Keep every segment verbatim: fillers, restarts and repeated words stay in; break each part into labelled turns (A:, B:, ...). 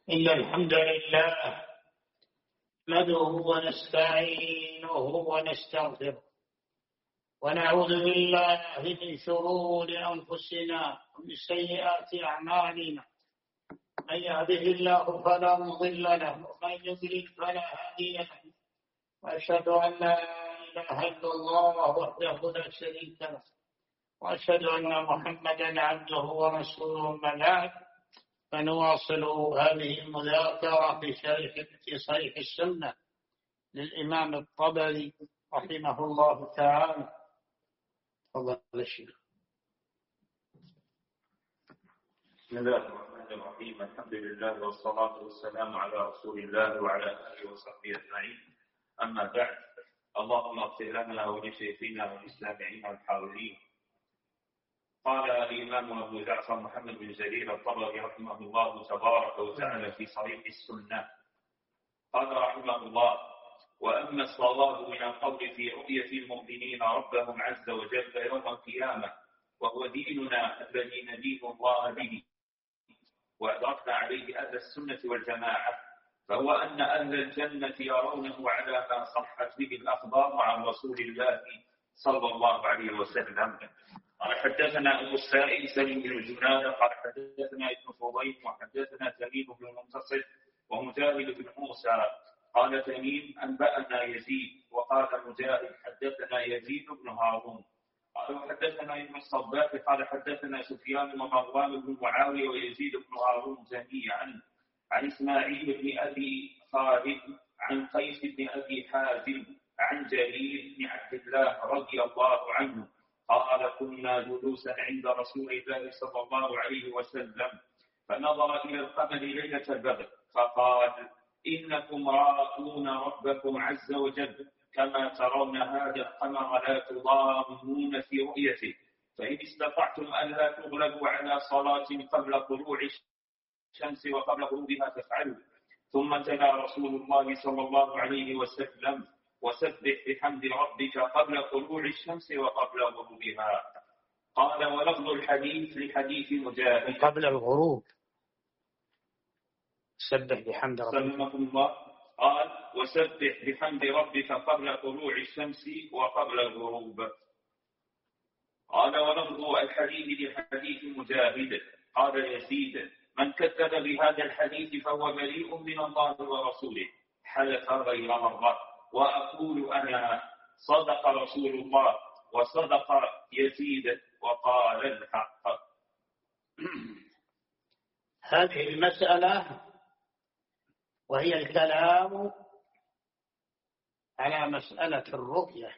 A: إن الحمد لله نحمده ونستعينه ونستغفره ونعوذ بالله من شرور أنفسنا ومن سيئات أعمالنا. من يهده الله فلا مضل له ومن يضلل فلا هادي له، وأشهد أن لا إله إلا الله وحده لا شريك له، وأشهد أن محمدا عبده ورسوله. أما بعد، فنواصل هذه المذاكرة في شرح في صحيح السنة للإمام الطبري رحمه الله تعالى. تفضل الشيخ.
B: بسم الله الرحمن الرحيم. الحمد لله والصلاة والسلام على رسول الله وعلى آله وصحبه أجمعين. أما بعد، اللهم اغفر لنا ولشيخنا وللسامعين والحاضرين. قال الإمام أبو جعفر محمد بن جرير الطبري رحمه الله تبارك وتعالى في صحيح السنة، قال رحمه الله: وأما الصواب من القول في رؤية المؤمنين ربهم عز وجل يوم القيامة، وهو ديننا الذي ندين الله به وأدركنا عليه أهل السنة والجماعة، فهو أن أهل الجنة يرونه على ما صحت به الأخبار عن رسول الله صلى الله عليه وسلم. قال حدثنا أبو السائب سليم بن جنادة قال حدثنا ابن فضيل وحدثنا تميم بن منتصر ومجاهد بن موسى قال تميم أنبأنا يزيد، وقال مجاهد حدثنا يزيد بن هارون قال حدثنا ابن الصباح قال حدثنا سفيان ومروان بن معاوية ويزيد بن هارون جميعا عن إسماعيل بن أبي خالد عن قيس بن أبي حازم عن جرير بن عبد الله رضي الله عنه قال: كنا جلوسا عند رسول الله صلى الله عليه وسلم، فنظر إلى القمر ليلة البدر فقال: إنكم راؤون ربكم عز وجل كما ترون هذا القمر لا تضامون في رؤيته، فإن استطعتم أن لا تغلبوا على صلاة قبل طلوع الشمس وقبل غروبها فافعلوا. ثم تلا رسول الله صلى الله عليه وسلم: وسبح بحمد ربك قبل طلوع الشمس وقبل غروبها. قال: ولفظ الحديث لحديث مجاهد
A: قبل الغروب. سبح بحمد ربك.
B: سلمكم الله. قال: وسبح بحمد ربك قبل طلوع الشمس وقبل الغروب. قال: ولفظ الحديث لحديث مجاهد. قال يزيد: من كذب بهذا الحديث فهو بريء من الله ورسوله، حلف غير مرة. وأقول أنا: صدق رسول الله وصدق يزيد وقال الحق.
A: هذه المسألة وهي الكلام على مسألة الرؤية،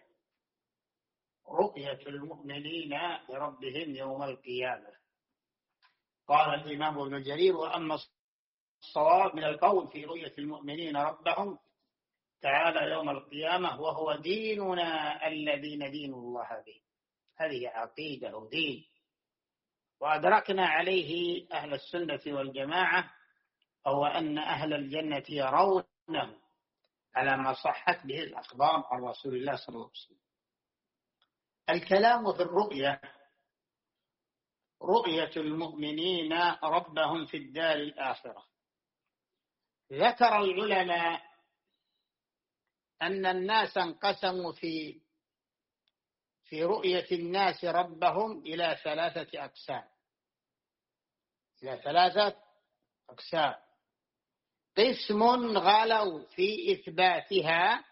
A: رؤية المؤمنين لربهم يوم القيامة. قال الإمام ابن جرير: وأما الصواب من القول في رؤية المؤمنين ربهم تعالى يوم القيامة وهو ديننا الذي ندين الله به. هذه عقيدة ودين، وأدركنا عليه أهل السنة والجماعة، أو أن أهل الجنة يرونه على ما صحت به الأخبار عن رسول الله صلى الله عليه وسلم. الكلام في الرؤية، رؤية المؤمنين ربهم في الدار الآخرة. ذكر العلماء أن الناس انقسموا في في رؤية الناس ربهم إلى ثلاثة أقسام إلى ثلاثة أقسام قسم غلوا في إثباتها،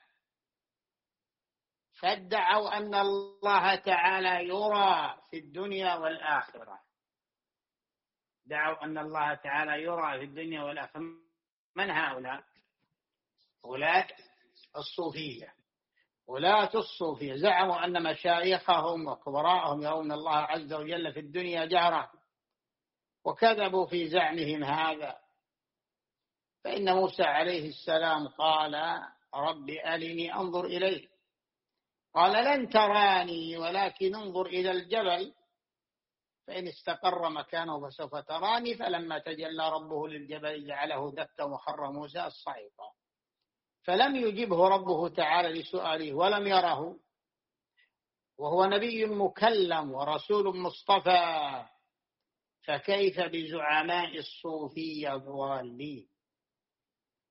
A: فادعوا أن الله تعالى يرى في الدنيا والآخرة. دعوا أن الله تعالى يرى في الدنيا والآخرة. من هؤلاء؟ أولئك الصوفية. ولاة الصوفية زعموا أن مشايخهم وكبراءهم يرون الله عز وجل في الدنيا جهرا، وكذبوا في زعمهم هذا. فإن موسى عليه السلام قال: رب أرني أنظر إليك، قال: لن تراني ولكن انظر إلى الجبل فإن استقر مكانه فسوف تراني. فلما تجلى ربه للجبل جعله دكا وخر موسى صعقا، فلم يجبه ربه تعالى لسؤاله ولم يره، وهو نبي مكلم ورسول مصطفى، فكيف بزعماء الصوفية الضالين؟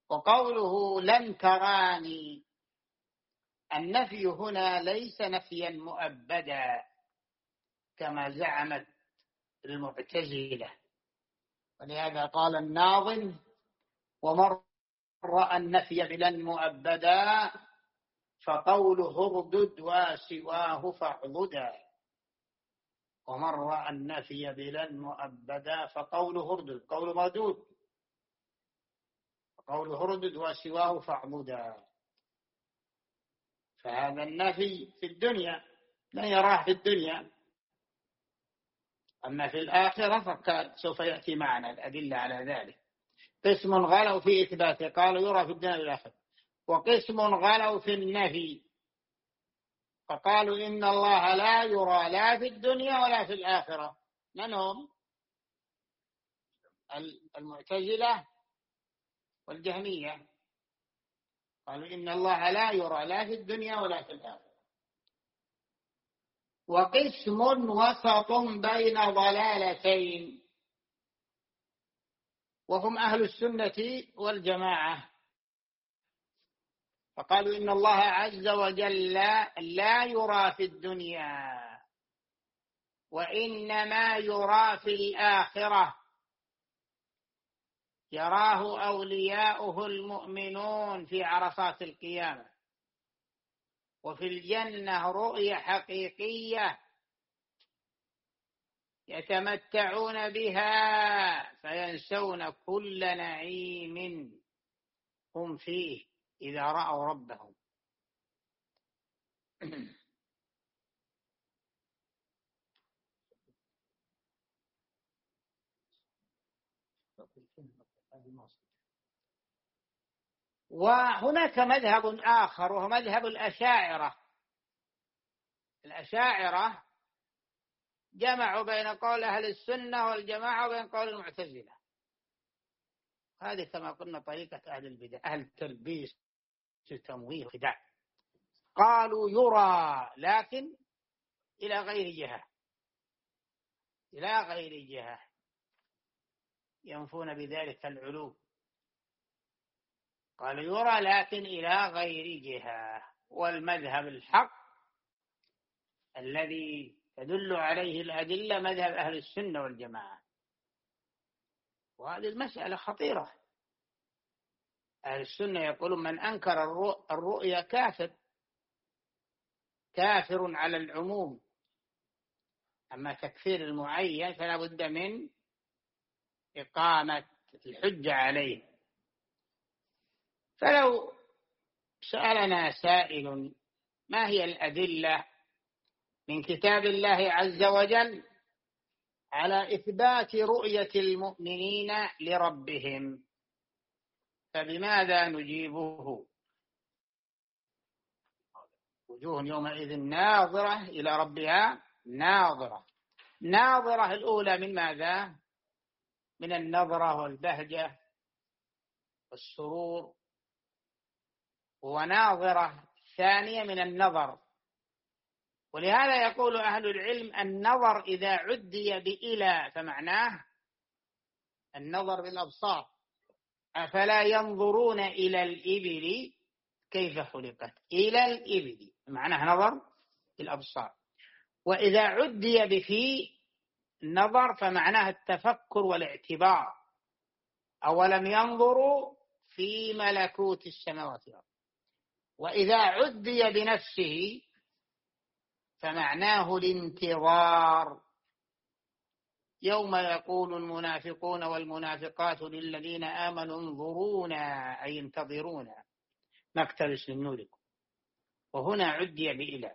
A: وقوله لن تراني، النفي هنا ليس نفيا مؤبدا كما زعمت المعتزلة، ولهذا قال الناظم: ومن رأى النفي بلن مؤبدا فقوله اردد وسواه فاعضدا. ومن رأى النفي بلن مؤبدا فقوله اردد، قول مردود، قوله اردد وسواه فاعضدا. فهذا النفي في الدنيا لا يراه في الدنيا، أما في الآخرة فسوف يأتي معنا الأدلة على ذلك. قسم غلوا في إثباته قالوا يرى في الدنيا والآخرة، وقسم غلوا في النفي فقالوا إن الله لا يرى لا في الدنيا ولا في الآخرة. من هم؟ المعتزلة والجهمية، قالوا إن الله لا يرى لا في الدنيا ولا في الآخرة. وقسم وسط بين ضلالتين وهم أهل السنة والجماعة، فقالوا إن الله عز وجل لا يرى في الدنيا وإنما يرى في الآخرة، يراه أولياؤه المؤمنون في عرصات القيامة، وفي الجنة رؤية حقيقية يتمتعون بها فينسون كل نعيم هم فيه إذا رأوا ربهم. وهناك مذهب آخر وهو مذهب الأشاعرة. الأشاعرة جمعوا بين قول أهل السنة والجماعة وبين قول المعتزلة. هذه كما قلنا طريقة أهل البدع، أهل التلبيس التمويه والخداع. قالوا يرى لكن إلى غير جهة، إلى غير جهة، ينفون بذلك العلو. قالوا يرى لكن إلى غير جهة. والمذهب الحق الذي تدل عليه الأدلة مذهب أهل السنة والجماعة. وهذه المسألة خطيرة. أهل السنة يقولون من أنكر الرؤيا كافر، كافر على العموم. أما تكفير المعين فلا بد من إقامة الحجة عليه. فلو سألنا سائل ما هي الأدلة من كتاب الله عز وجل على إثبات رؤية المؤمنين لربهم، فبماذا نجيبه؟ وجوه يومئذ ناظرة إلى ربها ناظرة. ناظرة الأولى من ماذا؟ من النظرة والبهجة والسرور. وناظرة ثانية من النظر. ولهذا يقول أهل العلم النظر إذا عدي بإلى فمعناه النظر بالأبصار. أفلا ينظرون إلى الإبل كيف خلقت، إلى الإبل معناه نظر بالأبصار. وإذا عدي بفي النظر فمعناه التفكر والاعتبار. أولم ينظروا في ملكوت السماوات والأرض. وإذا عدي بنفسه فمعناه الانتظار. يوم يقول المنافقون والمنافقات للذين آمنوا انظرونا أي انتظرونا نقتبس من نوركم. وهنا عدي بإلى.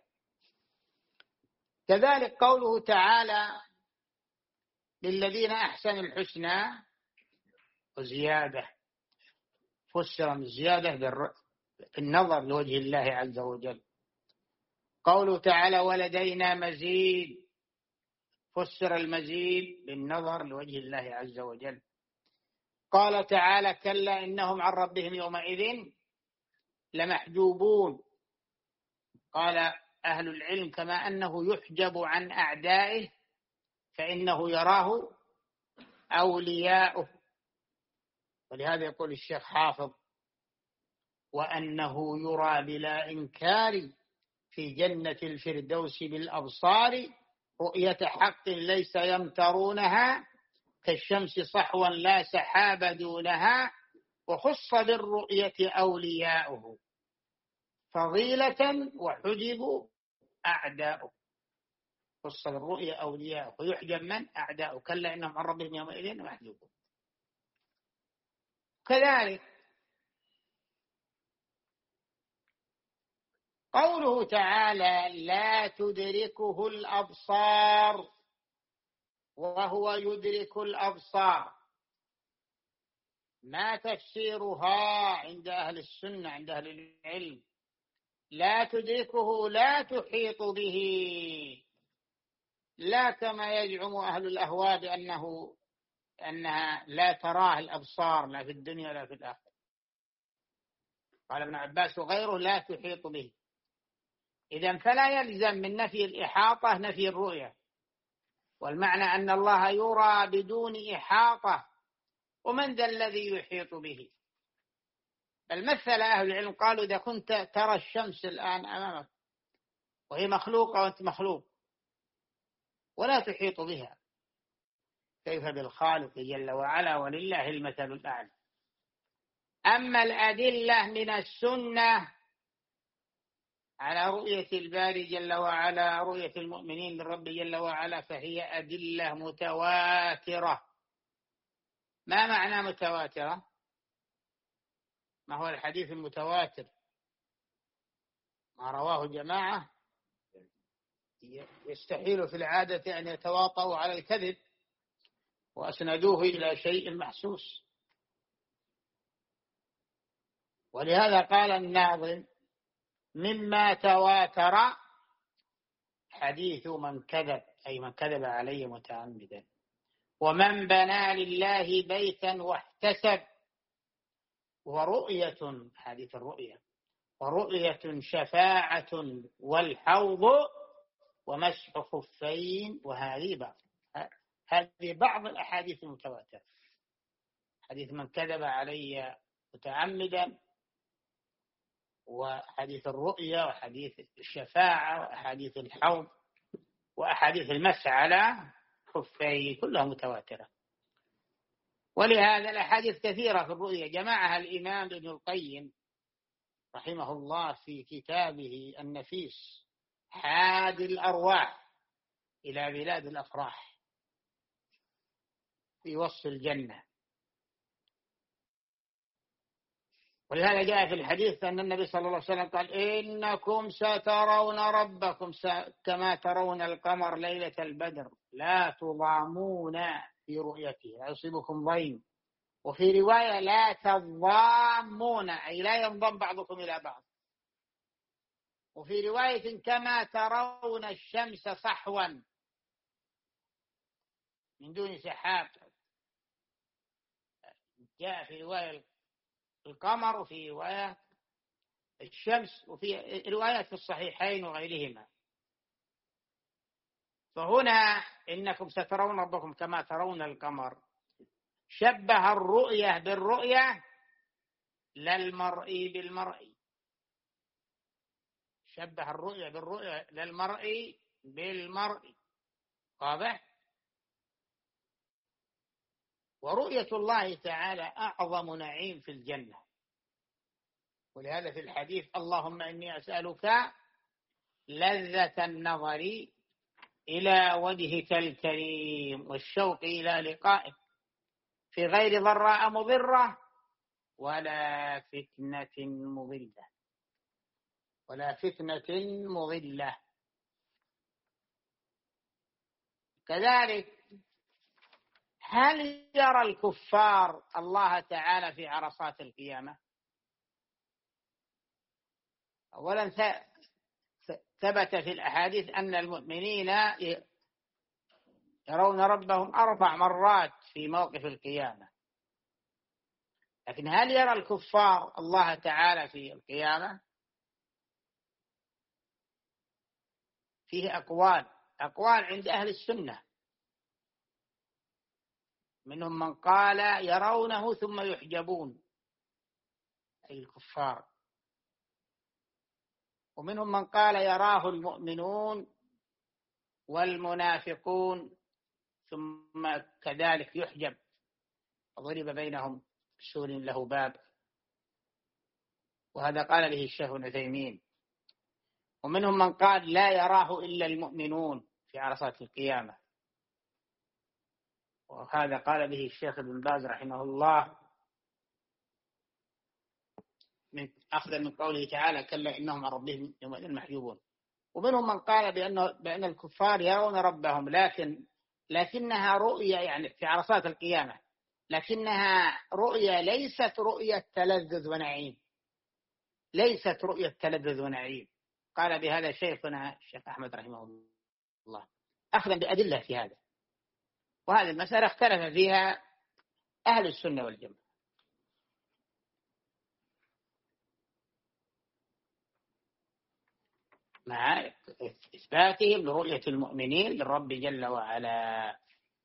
A: كذلك قوله تعالى للذين أحسنوا الحسنى وزيادة، فسر من الزيادة بالنظر لوجه الله عز وجل. قوله تعالى ولدينا مزيد، فسر المزيد بالنظر لوجه الله عز وجل. قال تعالى كلا إنهم عن ربهم يومئذ لمحجوبون. قال أهل العلم كما أنه يحجب عن أعدائه فإنه يراه أولياؤه. ولهذا يقول الشيخ حافظ وأنه يرى بلا إنكار في جنة الفردوس بالأبصار رؤية حق ليس يمترونها كالشمس صحوا لا سحاب دونها وخص بالرؤية أولياؤه فضيلة وحجبوا أعداؤه. خص بالرؤية أولياؤه ويحجب من؟ أعداؤه. كلا إنهم عن ربهم يومئذ محجوبون. كذلك قوله تعالى لا تدركه الأبصار وهو يدرك الأبصار، ما تفسيرها عند أهل السنة عند أهل العلم؟ لا تدركه لا تحيط به، لا كما يزعم أهل الأهواء بأنه أنها لا تراه الأبصار لا في الدنيا ولا في الآخرة. قال ابن عباس وغيره لا تحيط به. إذن فلا يلزم من نفي الإحاطة نفي الرؤية، والمعنى أن الله يرى بدون إحاطة، ومن ذا الذي يحيط به؟ المثل أهل العلم قالوا إذا كنت ترى الشمس الآن أمامك وهي مخلوقة وأنت مخلوق ولا تحيط بها، كيف بالخالق جل وعلا ولله المثل الأعلى. أما الأدلة من السنة على رؤية الباري جل وعلا رؤية المؤمنين للرب جل وعلا فهي أدلة متواترة. ما معنى متواترة؟ ما هو الحديث المتواتر؟ ما رواه جماعة يستحيل في العادة أن يتواطؤوا على الكذب وأسندوه إلى شيء محسوس. ولهذا قال الناظم مما تواتر حديث من كذب، أي من كذب علي متعمدا، ومن بنى لله بيتا واحتسب، ورؤية حديث الرؤية، ورؤية شفاعة والحوض ومسح خفين. وهذه بعض هذه بعض الأحاديث المتواترة، حديث من كذب علي متعمدا، وحديث الرؤيا، وحديث الشفاعة، وأحاديث الحوض، وأحاديث المسح على خفين، كلها متواترة. ولهذا الأحاديث كثيرة في الرؤيا جمعها الإمام ابن القيم رحمه الله في كتابه النفيس حادي الأرواح إلى بلاد الأفراح في وصف الجنة. ولهذا جاء في الحديث أن النبي صلى الله عليه وسلم قال إنكم سترون ربكم كما ترون القمر ليلة البدر لا تضامون في رؤيته لا يصيبكم ضيم. وفي رواية لا تضامون أي لا ينضم بعضكم إلى بعض. وفي رواية كما ترون الشمس صحوا من دون سحاب، جاء في رواية القمر وفي رواية الشمس وفي روايات في الصحيحين وغيرهما. فهنا إنكم سترون ربكم كما ترون القمر شبه الرؤية بالرؤية لا المرئي بالمرئي، شبه الرؤية بالرؤية لا المرئي بالمرئي. واضح؟ ورؤية الله تعالى أعظم نعيم في الجنة. ولهذا في الحديث اللهم إني أسألك لذة النظر إلى وجهك الكريم والشوق إلى لقائك في غير ضراء مضرة ولا فتنة مضلة ولا فتنة مضلة. كذلك هل يرى الكفار الله تعالى في عرصات القيامة؟ أولا ثبت في الأحاديث أن المؤمنين يرون ربهم أربع مرات في موقف القيامة، لكن هل يرى الكفار الله تعالى في القيامة؟ فيه أقوال أقوال عند أهل السنة، منهم من قال يرونه ثم يحجبون أي الكفار، ومنهم من قال يراه المؤمنون والمنافقون ثم كذلك يحجب وضرب بينهم سور له باب، وهذا قال به الشيخ ابن عثيمين. ومنهم من قال لا يراه إلا المؤمنون في عرصات القيامة، وهذا قال به الشيخ ابن باز رحمه الله من أخذ من قوله تعالى كلا إنهم عن ربهم يومئذ محجوبون. ومنهم من قال بأنه بأن الكفار يرون ربهم لكن لكنها رؤية يعني في عرصات القيامة، لكنها رؤية ليست رؤية تلذذ ونعيم، ليست رؤية تلذذ ونعيم. قال بهذا شيخنا الشيخ أحمد رحمه الله أخذا بأدلة في هذا. وهذه المسألة اختلف فيها أهل السنة والجماعة، مع إثباتهم لرؤية المؤمنين للرب جل وعلا.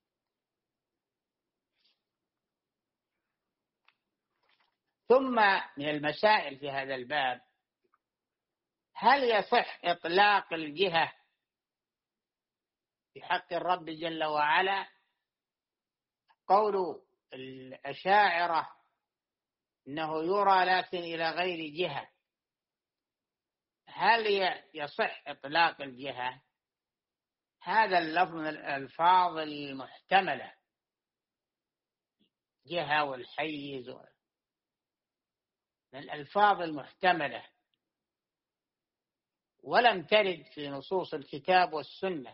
A: ثم من المسائل في هذا الباب، هل يصح إطلاق الجهة في حق الرب جل وعلا؟ قول الأشاعرة إنه يرى لكن إلى غير جهة، هل يصح إطلاق الجهة؟ هذا اللفظ من الألفاظ المحتملة، جهة والحيز من الألفاظ المحتملة، ولم ترد في نصوص الكتاب والسنة،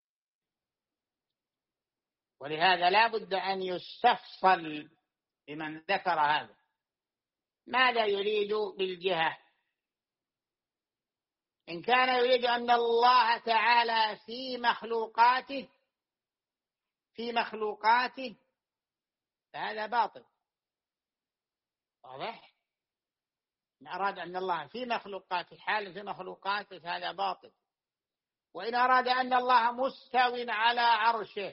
A: ولهذا لا بد أن يستفصل بمن ذكر هذا ماذا يريد بالجهة. إن كان يريد أن الله تعالى في مخلوقاته في مخلوقاته فهذا باطل، واضح؟ إن أراد أن الله في مخلوقاته حال في مخلوقاته فهذا باطل. وإن أراد أن الله مستو على عرشه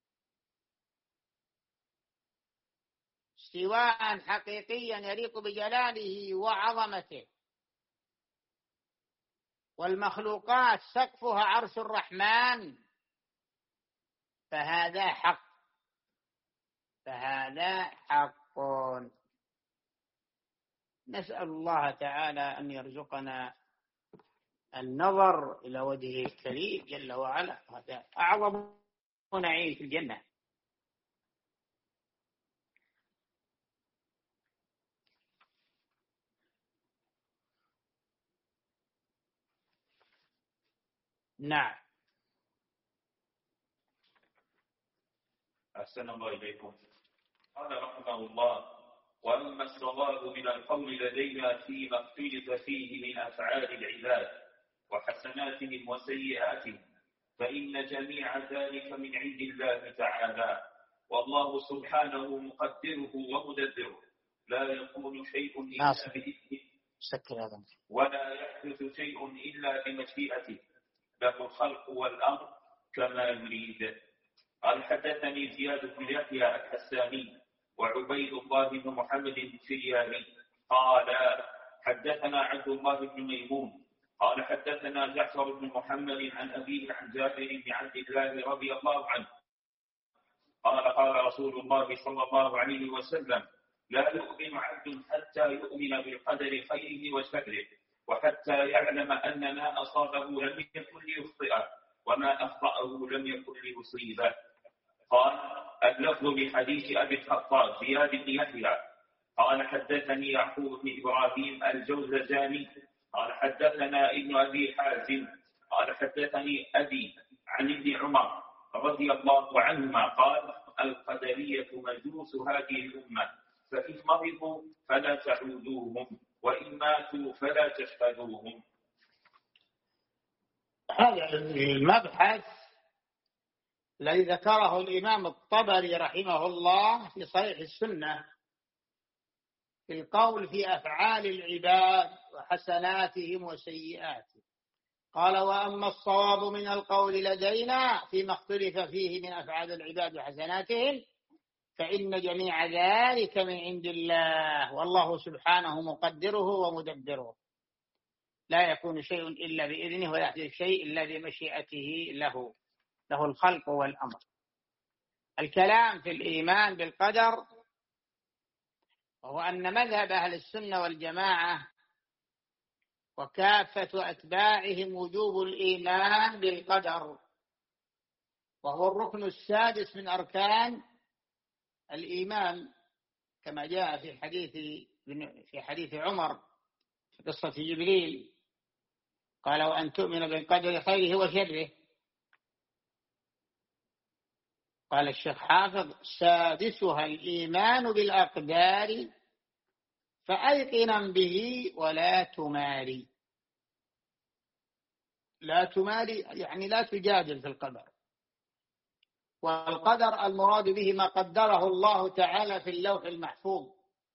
A: استواء حقيقيا يليق بجلاله وعظمته، والمخلوقات سقفها عرش الرحمن، فهذا حق فهذا حق. نسأل الله تعالى أن يرزقنا النظر إلى وجهه الكريم جل وعلا، هذا أعظم نعيم في الجنة. نعم.
B: أحسن الله إليكم. قال رحمه الله: وأما الصواب من القول لدينا فيما اختلف فيه من أفعال العباد وحسناتهم وسيئاتهم، فإن جميع ذلك من عند الله تعالى، والله سبحانه مقدره ومدبره، لا يكون شيء إلا بإذنه ولا يحدث شيء إلا بمشيئته، له الخلق والأمر كما يريد. قال: حدثني زياد بن يحيى الحساني وعبيد الله بن محمد الفريابي قال: حدثنا عبد الله بن ميمون قال: حدثنا جعفر بن محمد عن أبيه عن جابر بن عبد الله رضي الله عنه قال: قال رسول الله صلى الله عليه وسلم: لا يؤمن عبد حتى يؤمن بالقدر خيره وشره، وحتى يعلم أن ما أصابه لم يكن ليخطئه وما أخطأه لم يكن ليصيبه. قال: اللفظ بحديث أبي الخطاب زياد بن يحيى قال: حدثني يعقوب بن إبراهيم الجوزجاني قال: حدثنا ابن أبي حازم قال: حدثني أبي عن ابن عمر رضي الله عنهما قال: القدرية مجوس هذه الأمة، فإن مرضوا فلا تعودوهم، وإن ماتوا فلا تشهدوهم.
A: هذا المبحث الذي ذكره الإمام الطبري رحمه الله في صحيح السنة في القول في أفعال العباد وحسناتهم وسيئاتهم. قال: وأما الصواب من القول لدينا فيما اختلف فيه من أفعال العباد وحسناتهم، فإن جميع ذلك من عند الله، والله سبحانه مقدره ومدبره، لا يكون شيء إلا بإذنه، ولا يحدث شيء إلا بمشيئته له، له الخلق والأمر. الكلام في الإيمان بالقدر وهو أن مذهب أهل السنة والجماعة وكافة أتباعهم وجوب الإيمان بالقدر، وهو الركن السادس من أركان الإيمان، كما جاء في حديث في حديث عمر في قصة جبريل، قال: وأن تؤمن بالقدر خيره وشره. قال الشيخ حافظ: سادسها الإيمان بالأقدار فأيقنا به ولا تماري. لا تماري يعني لا تجادل في القدر، والقدر المراد به ما قدره الله تعالى في اللوح المحفوظ.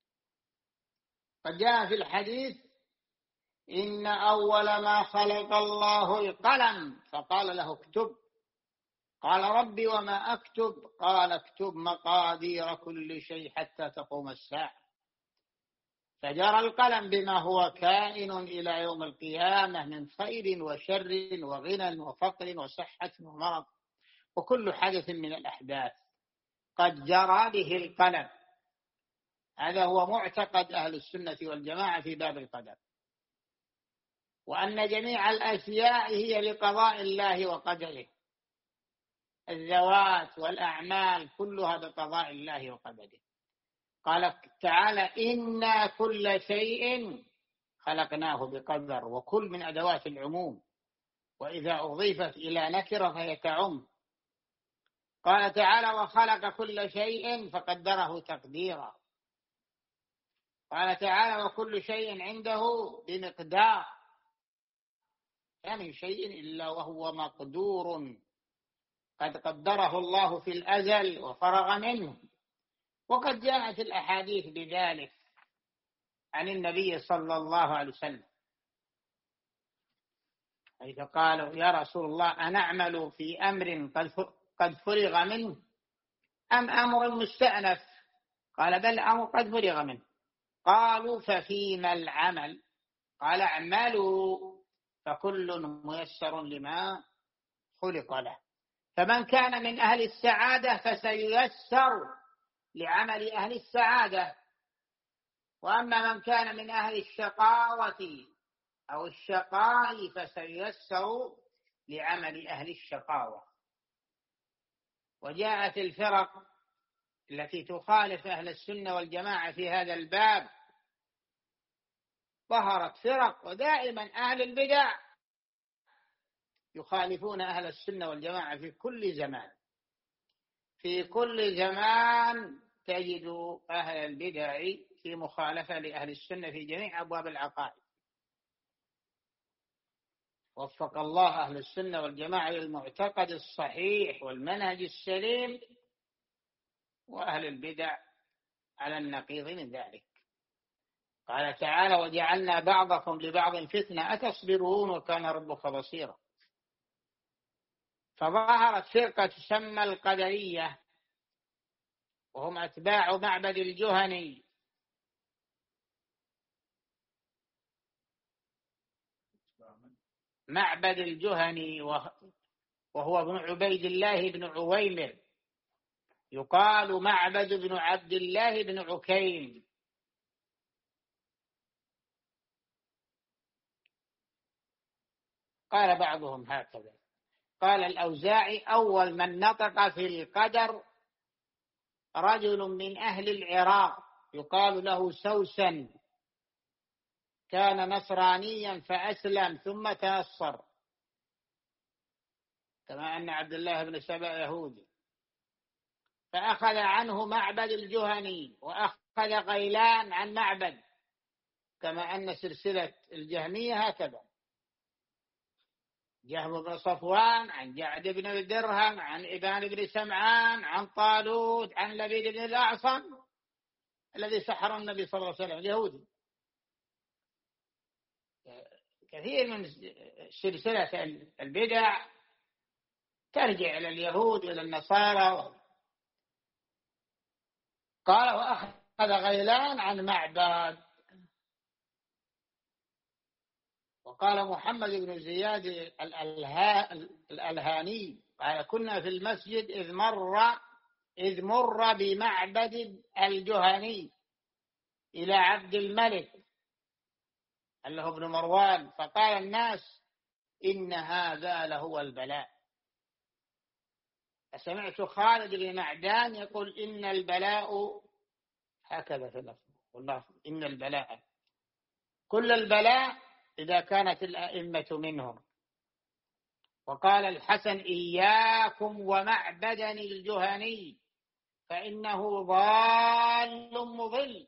A: قد جاء في الحديث: إن أول ما خلق الله القلم فقال له اكتب. قال: ربي وما أكتب؟ قال: اكتب مقادير كل شيء حتى تقوم الساعة. فجرى القلم بما هو كائن إلى يوم القيامة من خير وشر وغنى وفقر وصحة ومرض، وكل حدث من الأحداث قد جرى به القلم. هذا هو معتقد أهل السنة والجماعة في باب القدر، وأن جميع الأشياء هي لقضاء الله وقدره، الذوات والأعمال كلها بقضاء الله وقدره. قال تعالى: إنا كل شيء خلقناه بقدر، وكل من أدوات العموم، وإذا أضيفت إلى نكرة فهي تعم. قال تعالى: وخلق كل شيء فقدره تقديرا. قال تعالى: وكل شيء عنده بمقدار. يعني شيء إلا وهو مقدور، قد قدره الله في الأزل وفرغ منه. وقد جاءت الأحاديث بذلك عن النبي صلى الله عليه وسلم، حيث قالوا: يا رسول الله، أنعمل في أمر قد فرغ منه أم أمر مستأنف؟ قال: بل أمر قد فرغ منه. قالوا: ففيما العمل؟ قال: اعملوا فكل ميسر لما خلق له. فمن كان من أهل السعادة فسييسر لعمل أهل السعادة، وأما من كان من أهل الشقاوة أو الشقاء فسييسر لعمل أهل الشقاوة. وجاءت الفرق التي تخالف أهل السنة والجماعة في هذا الباب، ظهرت فرق، ودائما أهل البدع يخالفون أهل السنة والجماعة في كل زمان. في كل زمان تجد أهل البدع في مخالفة لأهل السنة في جميع أبواب العقائد. وفق الله أهل السنة والجماعة للمعتقد الصحيح والمنهج السليم، وأهل البدع على النقيض من ذلك. قال تعالى: وجعلنا بعضكم لبعض فتنة أتصبرون وكان ربك بصيرا. فظهرت فرقة تسمى القدرية، وهم أتباع معبد الجهني، معبد الجهني وهو ابن عبيد الله بن عويمر، يقال معبد بن عبد الله بن عكيم. قال بعضهم هكذا: قال الأوزاعي: أول من نطق في القدر رجل من أهل العراق يقال له سوسن، كان نصرانيا فأسلم ثم تنصر، كما أن عبد الله بن سبأ يهودي، فأخذ عنه معبد الجهني، وأخذ غيلان عن معبد، كما أن سلسلة الجهمية هكذا: جهم بن صفوان عن جعد بن الدرهم عن إبان بن سمعان عن طالوت عن لبيد بن الأعصم الذي سحر النبي صلى الله عليه وسلم، اليهودي. كثير من سلسلة البدع ترجع إلى اليهود وإلى النصارى. قال: وأخذ غيلان عن معبد، وقال محمد بن زياد الألهاني قال كنا في المسجد إذ مر إذ مر بمعبد الجهني إلى عبد الملك اللي هو ابن مروان، فقال الناس إن هذا لهو البلاء. فسمعت خالد بن معدان يقول إن البلاء هكذا في اللفظ، والله إن البلاء كل البلاء إذا كانت الأئمة منهم. وقال الحسن إياكم ومعبدا الجهني فإنه ضال مضل.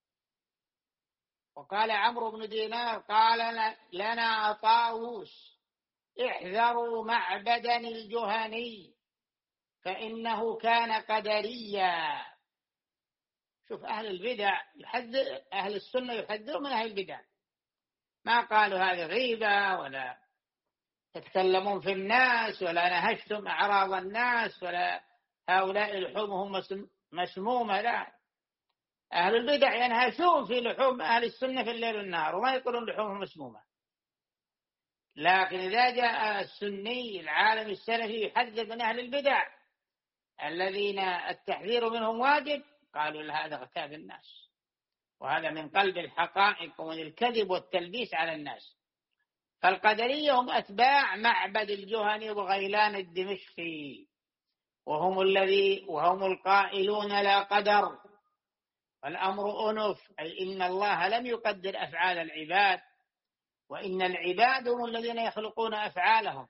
A: وقال عمرو بن دينار قال لنا طاووس احذروا معبدا الجهني فإنه كان قدريا. شوف أهل البدع يحذر، أهل السنة يحذروا من أهل البدع، ما قالوا هذه غيبة ولا تتكلمون في الناس ولا نهشتم أعراض الناس ولا هؤلاء لحومهم مسمومة، لا، أهل البدع ينهشون في لحوم أهل السنة في الليل والنهار وما يقولون لحومهم مسمومة. لكن إذا جاء السني العالم السلفي يحذر من أهل البدع الذين التحذير منهم واجب، قالوا هذا اغتاب الناس، وهذا من قلب الحقائق ومن الكذب والتلبيس على الناس. فالقدرية هم أتباع معبد الجهني وغيلان الدمشقي، وهم الذي وهم القائلون لا قدر والأمر أنف، أي إن الله لم يقدر أفعال العباد، وإن العباد هم الذين يخلقون أفعالهم.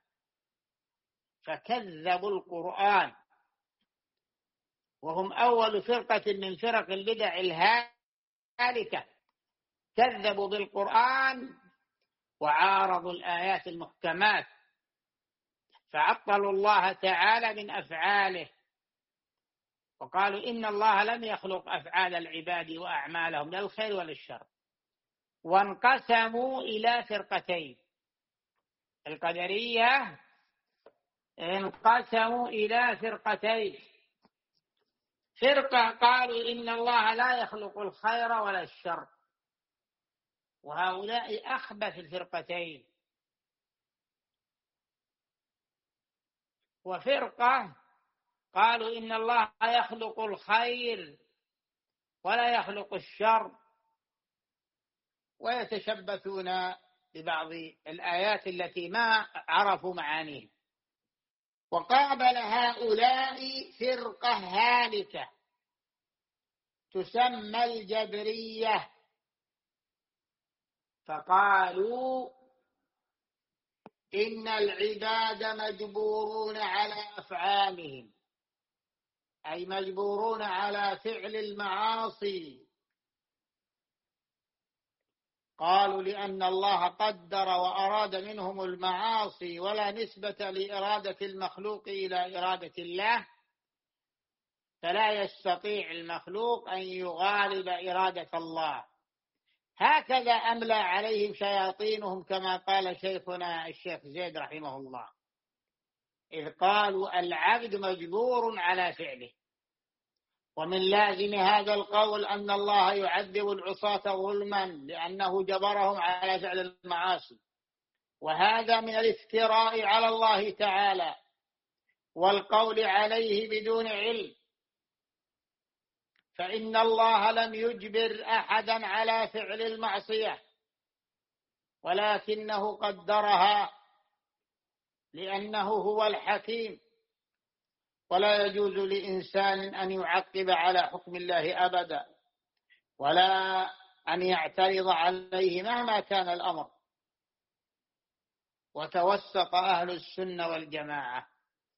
A: فكذبوا القرآن، وهم أول فرقة من فرق البدع الهالكة، كذبوا بالقرآن وعارضوا الآيات المحكمات، فعطلوا الله تعالى من أفعاله، وقالوا إن الله لم يخلق أفعال العباد وأعمالهم لا الخير ولا الشر. وانقسموا إلى فرقتين، القدرية انقسموا إلى فرقتين، فرقة قالوا إن الله لا يخلق الخير ولا الشر، وهؤلاء أخبث الفرقتين. وفرقة قالوا إن الله يخلق الخير ولا يخلق الشر، ويتشبثون ببعض الآيات التي ما عرفوا معانيها. وقابل هؤلاء فرقة هالكة تسمى الجبرية، فقالوا إن العباد مجبورون على أفعالهم، أي مجبورون على فعل المعاصي. قالوا لأن الله قدر وأراد منهم المعاصي ولا نسبة لإرادة المخلوق إلى إرادة الله، فلا يستطيع المخلوق أن يغالب إرادة الله. هكذا أملى عليهم شياطينهم كما قال شيخنا الشيخ زيد رحمه الله، إذ قالوا العبد مجبور على فعله. ومن لازم هذا القول أن الله يعذب العصاة ظلما لأنه جبرهم على فعل المعاصي، وهذا من الافتراء على الله تعالى والقول عليه بدون علم، فإن الله لم يجبر أحدا على فعل المعصية ولكنه قدرها لأنه هو الحكيم، ولا يجوز لإنسان أن يعقب على حكم الله أبدا ولا أن يعترض عليه مهما كان الأمر. وتوسط أهل السنة والجماعة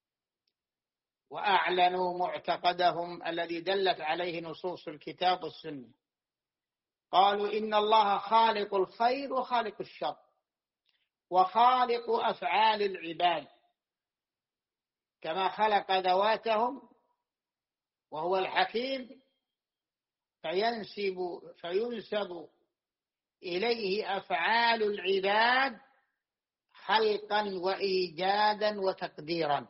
A: وأعلنوا معتقدهم الذي دلت عليه نصوص الكتاب والسنة، قالوا إن الله خالق الخير وخالق الشر وخالق أفعال العباد، كما خلق ذواتهم وهو الحكيم فينسب, فينسب إليه أفعال العباد خلقا وإيجادا وتقديرا،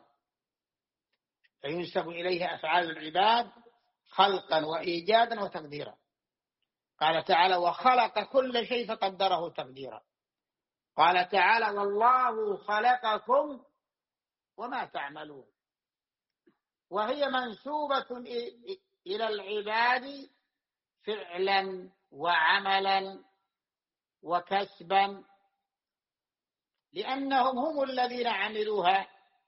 A: فينسب إليه أفعال العباد خلقا وإيجادا وتقديرا. قال تعالى وخلق كل شيء فقدره تقديرا. قال تعالى: والله خلقكم وما تعملون، وهي منسوبة إلى العباد فعلا وعملا وكسبا، لأنهم هم الذين عملوها.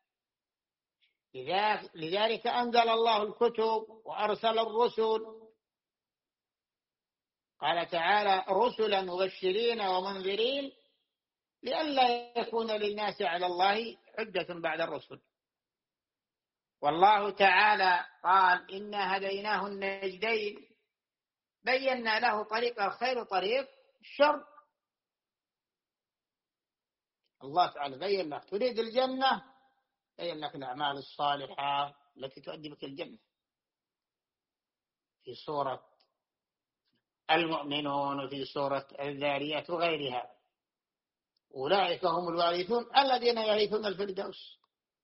A: لذلك أنزل الله الكتب وأرسل الرسل. قال تعالى: رسلا مبشرين ومنذرين لئلا يكون للناس على الله حجة بعد الرسل. والله تعالى قال: إنا هديناه النجدين بينا له طريق الخير وطريق الشر. الله تعالى بين لك تريد الجنة، بين لك الأعمال الصالحة التي تؤدي بك الجنة في سورة المؤمنون وفي سورة الذاريات وغيرها. أولئك هم الوارثون الذين يرثون الفردوس.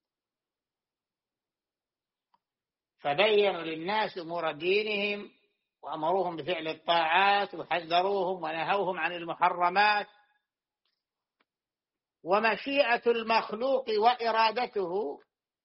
A: فبينوا للناس أمور دينهم وأمروهم بفعل الطاعات وحذروهم ونهوهم عن المحرمات. ومشيئة المخلوق وإرادته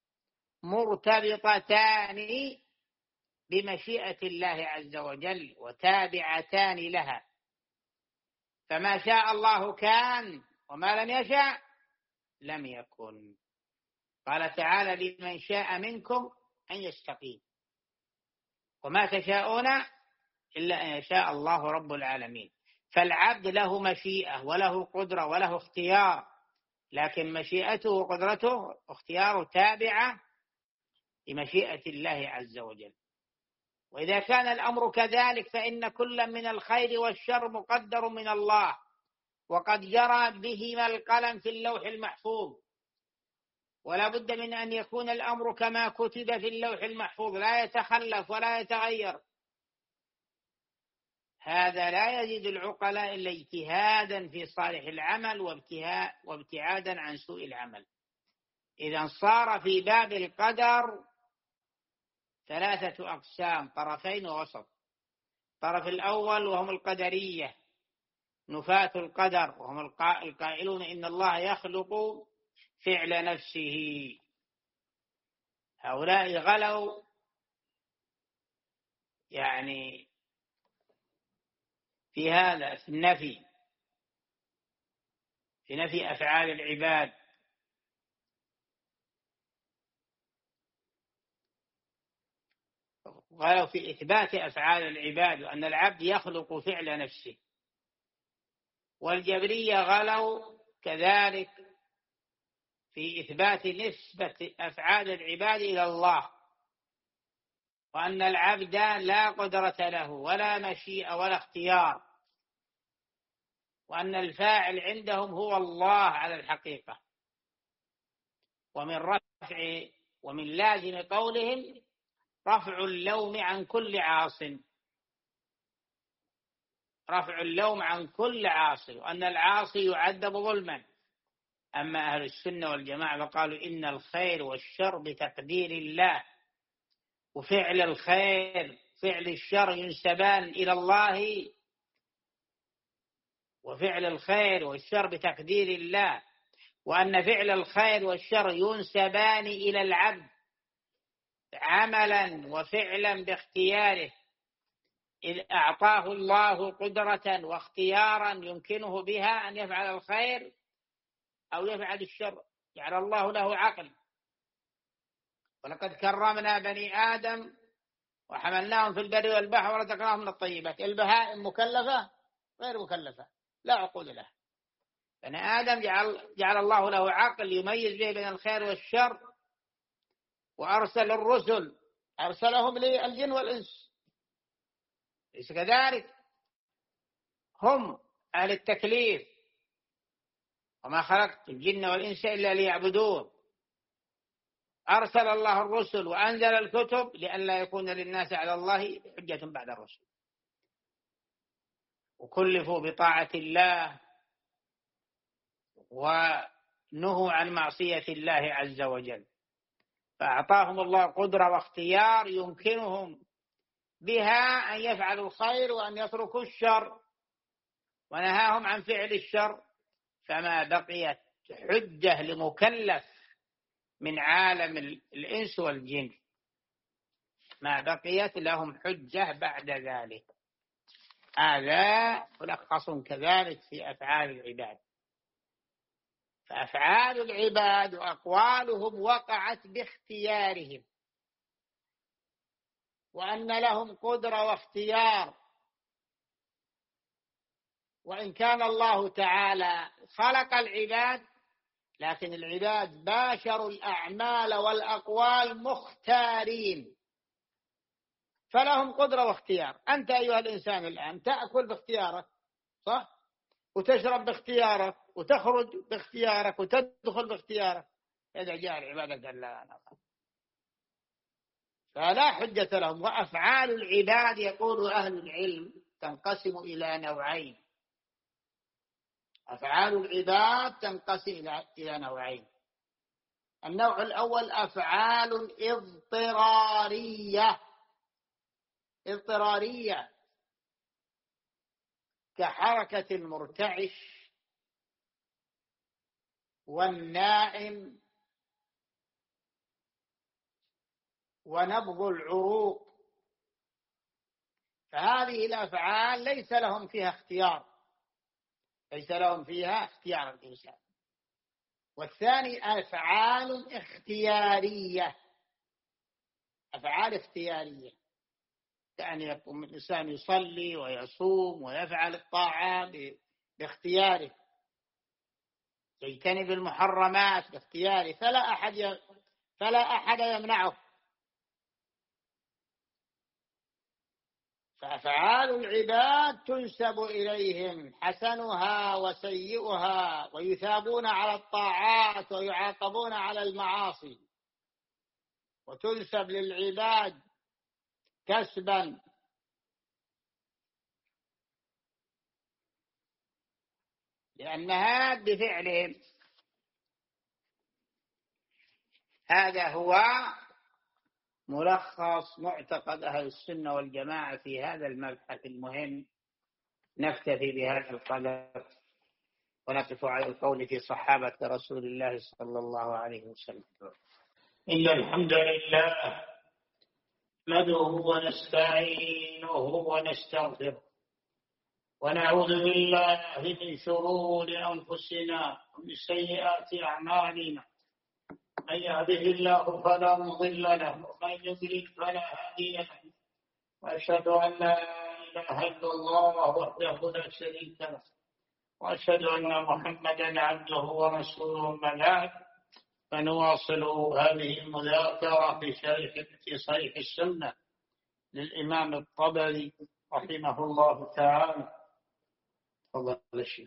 A: مرتبطتان بمشيئة الله عز وجل وتابعتان لها، فما شاء الله كان وما لم يشاء لم يكن. قال تعالى: لمن شاء منكم أن يستقيم وما تشاءون إلا أن يشاء الله رب العالمين. فالعبد له مشيئة وله قدرة وله اختيار، لكن مشيئته وقدرته واختياره تابعة لمشيئة الله عز وجل. وإذا كان الأمر كذلك فإن كل من الخير والشر مقدر من الله، وقد جرى بهما القلم في اللوح المحفوظ، ولا بد من أن يكون الأمر كما كتب في اللوح المحفوظ، لا يتخلف ولا يتغير. هذا لا يزيد العقلاء إلا اجتهادا في صالح العمل وابتعادا عن سوء العمل. إذا صار في باب القدر ثلاثة أقسام: طرفين ووسط. الطرف الأول وهم القدرية نفاة القدر، وهم القائلون إن الله يخلق فعل نفسه. هؤلاء غلوا يعني في هذا في النفي في نفي أفعال العباد. غلوا في إثبات أفعال العباد وأن العبد يخلق فعل نفسه. والجبرية غلوا كذلك في إثبات نسبة أفعال العباد إلى الله، وأن العبد لا قدرة له ولا مشيئة ولا اختيار، وأن الفاعل عندهم هو الله على الحقيقة. ومن رفع ومن لازم قولهم رفع اللوم عن كل عاص، رفع اللوم عن كل عاصي، وأن العاصي يعذب ظلما. أما أهل السنة والجماعة فقالوا إن الخير والشر بتقدير الله، وفعل الخير فعل الشر ينسبان إلى الله، وفعل الخير والشر بتقدير الله، وأن فعل الخير والشر ينسبان إلى العبد عملا وفعلا باختياره، إذ أعطاه الله قدرة واختيارا يمكنه بها أن يفعل الخير أو يفعل الشر. جعل الله له عقل: ولقد كرمنا بني آدم وحملناهم في البر والبحر ورزقناهم من الطيبات. البهائم مكلفة غير مكلفة، لا عقول لها. بني آدم جعل, جعل الله له عقل يميز به بين الخير والشر، وأرسل الرسل أرسلهم للجن والإنس. ليس كذلك؟ هم أهل التكليف: وما خلقت الجن والإنس إلا ليعبدون. أرسل الله الرسل وأنزل الكتب لئلا يكون للناس على الله حجة بعد الرسل، وكلفوا بطاعة الله ونهوا عن معصية الله عز وجل، فأعطاهم الله قدرة واختيار يمكنهم بها أن يفعلوا الخير وأن يتركوا الشر، ونهاهم عن فعل الشر. فما بقيت حجة لمكلف من عالم الإنس والجن، ما بقيت لهم حجة بعد ذلك. هذا ملخص كذلك في أفعال العباد. فأفعال العباد وأقوالهم وقعت باختيارهم، وأن لهم قدرة واختيار. وإن كان الله تعالى خلق العباد، لكن العباد باشروا الأعمال والأقوال مختارين، فلهم قدرة واختيار. أنت أيها الإنسان الآن تأكل باختيارك، صح؟ وتشرب باختيارك، وتخرج باختيارك، وتدخل باختيارك. إذا جاء العبادة قال لا أنا، فلا حجة لهم. وأفعال العباد يقول أهل العلم تنقسم إلى نوعين. أفعال العباد تنقسم إلى نوعين. النوع الأول أفعال اضطرارية، اضطرارية كحركة المرتعش والنائم ونبض العروق. فهذه الأفعال ليس لهم فيها اختيار، ليس لهم فيها اختيار الإنسان. والثاني أفعال اختيارية، أفعال اختيارية، يعني يقوم الإنسان يصلي ويصوم ويفعل الطاعات باختياره، يجتنب المحرمات باختياره، فلا أحد ي... فلا أحد يمنعه. فأفعال العباد تنسب إليهم حسنها وسيئها، ويثابون على الطاعات ويعاقبون على المعاصي، وتنسب للعباد كسبا لأنها بفعلهم. هذا هو ملخص معتقد أهل السنة والجماعة في هذا المبحث المهم. نكتفي بهذا القدر ونقف على القول في صحابة رسول الله صلى الله عليه وسلم.
C: إن الحمد لله نحمده ونستعينه ونستغفره، ونعوذ بالله من شرور أنفسنا ومن سيئات أعمالنا. من يهده الله فلا مضل له، ومن يضلل فلا هادي له. وأشهد أن لا إله إلا الله وحده لا شريك له، وأشهد أن محمدا عبده ورسوله. أما بعد، فنواصل هذه المذاكرة في شرح في صحيح السنة للإمام الطبري رحمه الله تعالى. تفضل الشيخ.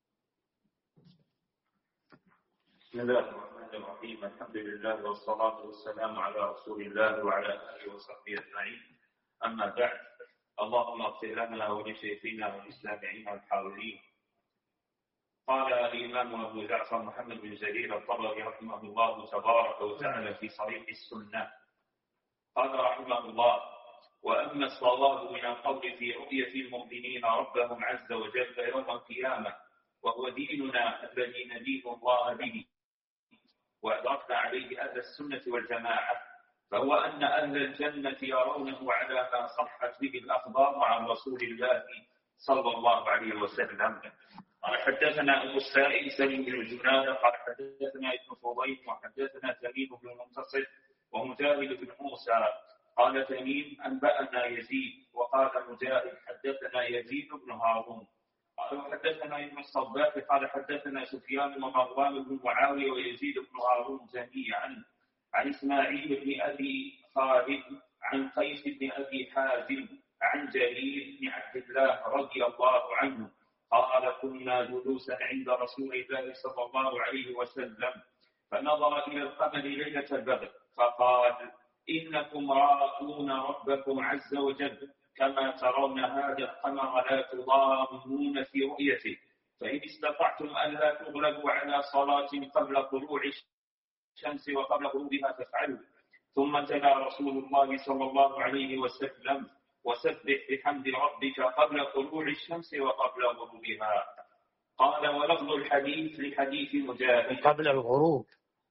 B: بسم الله الرحمن الرحيم. الحمد لله والصلاة والسلام على رسول الله وعلى آله وصحبه أجمعين. أما بعد، اللهم اغفر لنا ولشيخنا والمستمعين والحاضرين. قال الإمام أبو جعفر محمد بن جرير الطبري رحمه الله تبارك وتعالى في صحيح السنة، قال رحمه الله: وأما الصواب من القول في رؤية المؤمنين ربهم عز وجل يوم القيامة، وهو ديننا الذي ندين الله به وأدركنا عليه أهل السنة والجماعة، فهو أن أهل الجنة يرونه على ما صحت به الأخبار عن رسول الله صلى الله عليه وسلم. قال حدثنا أبو السائب سليم بن جنادة قال حدثنا ابن فضيل وحدثنا تميم بن منتصر ومجاهد بن موسى قال تميم أنبأنا يزيد، وقال مجاهد حدثنا يزيد بن هارون قال حدثنا ابن الصباح قال حدثنا سفيان ومروان بن معاوية ويزيد بن هارون جميعا عن إسماعيل بن أبي خالد عن قيس بن أبي حازم عن جرير بن عبد الله رضي الله عنه قال: كنا جلوسا عند رسول الله صلى الله عليه وسلم فنظر إلى القمر ليلة البدر فقال: إنكم راؤون ربكم عز وجل كما ترون هذا القمر لا تضامون في رؤيته، فإن استطعتم أن لا تغلبوا على صلاة قبل طلوع الشمس وقبل غروبها فافعلوا. ثم تلا رسول الله صلى الله عليه وسلم: وسبح بحمد ربك قبل طلوع الشمس وقبل غروبها. قال ولفظ الحديث لحديث مجاهد
C: قبل الغروب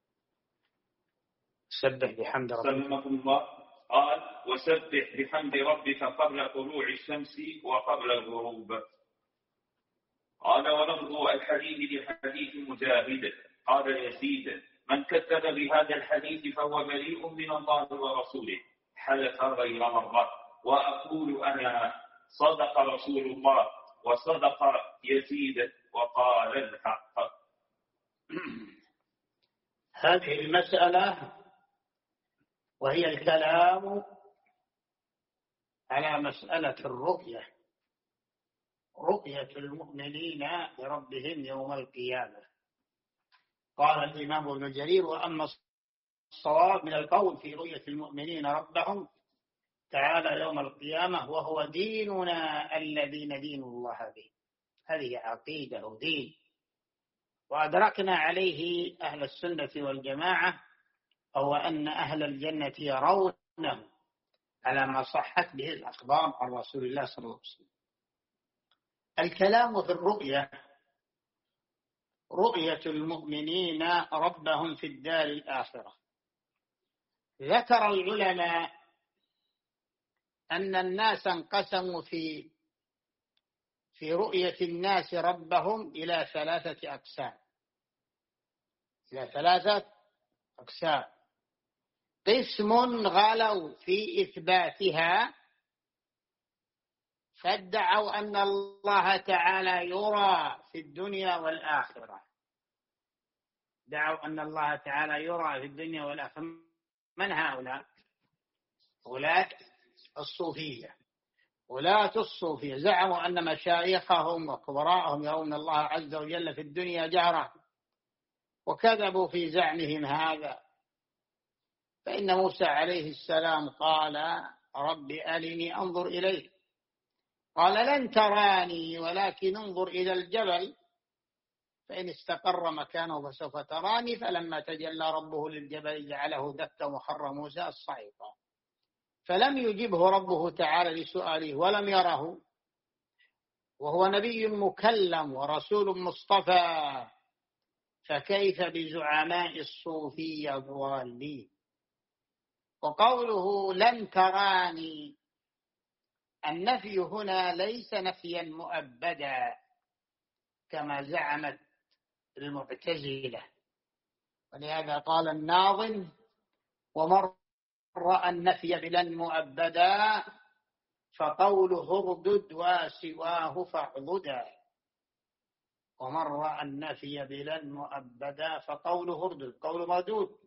C: سبح بحمد ربك.
B: سلمكم الله. قال وسبح بحمد ربك قبل طلوع الشمس وقبل الغروب. قال ولفظ الحديث لحديث مجاهد قال يزيد من كذب بهذا الحديث فهو بريء من الله ورسوله حلف غير مرة وأقول أنا صدق رسول الله وصدق يزيد وقال الحق.
C: هذه المسألة وهي الكلام على مسألة الرؤية، رؤية المؤمنين لربهم يوم القيامة. قال الإمام ابن جرير وأما الصواب من القول في رؤية المؤمنين ربهم تعالى يوم القيامة وهو ديننا الذي ندين الله به. هذه عقيدة ودين وأدركنا عليه أهل السنة والجماعة، هو أن أهل الجنة يرونه على ما صحت به الأخبار عن رسول الله صلى الله عليه وسلم. الكلام في الرؤية، رؤية المؤمنين ربهم في الدار الآخرة. ذكر العلماء أن الناس انقسموا في في رؤية الناس ربهم إلى ثلاثة أقسام، إلى ثلاثة أقسام. قسم غلوا في إثباتها فادعوا أن الله تعالى يرى في الدنيا والآخرة، دعوا أن الله تعالى يرى في الدنيا والآخرة. من هؤلاء؟ ولاة الصوفية. ولاة الصوفية زعموا أن مشايخهم وكبراءهم يرون الله عز وجل في الدنيا جهرا، وكذبوا في زعمهم هذا. فإن موسى عليه السلام قال رب أرني أنظر إليك، قال لن تراني ولكن انظر إلى الجبل فإن استقر مكانه فسوف تراني. فلما تجلى ربه للجبل جعله دكا وخر موسى صعقا، فلم يجبه ربه تعالى لسؤاله ولم يره، وهو نبي مكلم ورسول مصطفى، فكيف بزعماء الصوفية الضالين؟ وقوله لن تراني، النفي هنا ليس نفيا مؤبدا كما زعمت المعتزلة، ولهذا قال الناظم ومر رأى النفي بلن مؤبدا فقوله اردد وسواه فاعضدا. ومن رأى النفي بلن مؤبدا فقوله اردد، قول مردود،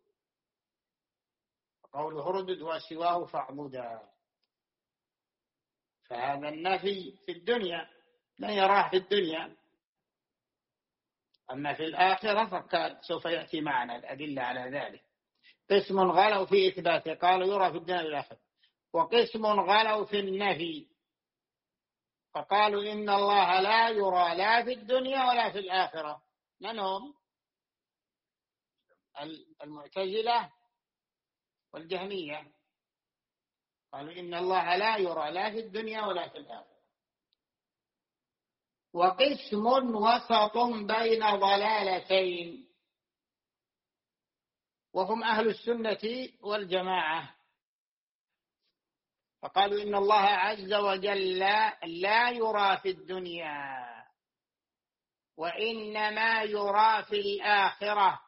C: قوله اردد وسواه فاعضدا. فهذا النفي في الدنيا لا يراه في الدنيا، أما في الآخرة فقد سوف يأتي معنا الأدلة على ذلك. قسم غلوا في إثباته قالوا يرى في الدنيا والآخرة، وقسم غلوا في النفي فقالوا إن الله لا يرى لا في الدنيا ولا في الآخرة. من هم؟ المعتزلة والجهمية، قالوا إن الله لا يرى لا في الدنيا ولا في الآخرة. وقسم وسط بين ضلالتين وهم أهل السنة والجماعة، فقالوا إن الله عز وجل لا يرى في الدنيا وإنما يرى في الآخرة،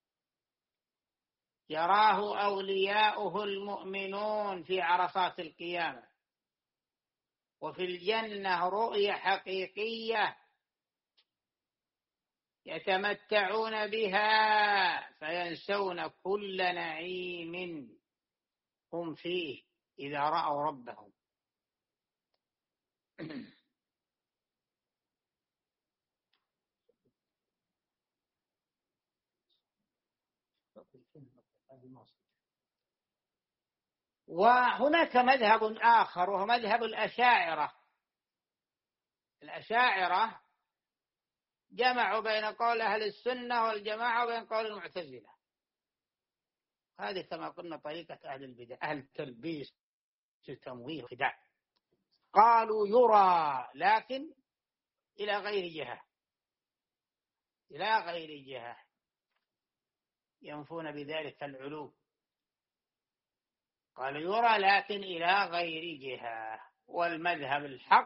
C: يراه أولياؤه المؤمنون في عرصات القيامة، وفي الجنة رؤية حقيقية يتمتعون بها فينسون كل نعيم هم فيه إذا رأوا ربهم. وهناك مذهب آخر وهو مذهب الأشاعرة. الأشاعرة جمعوا بين قول أهل السنة والجماعة وبين قول المعتزلة. هذه كما قلنا طريقة أهل البدع، أهل التلبيس التمويه والخداع. قالوا يرى لكن إلى غير جهة، إلى غير جهة، ينفون بذلك العلو. قال يرى لكن إلى غير جهة. والمذهب الحق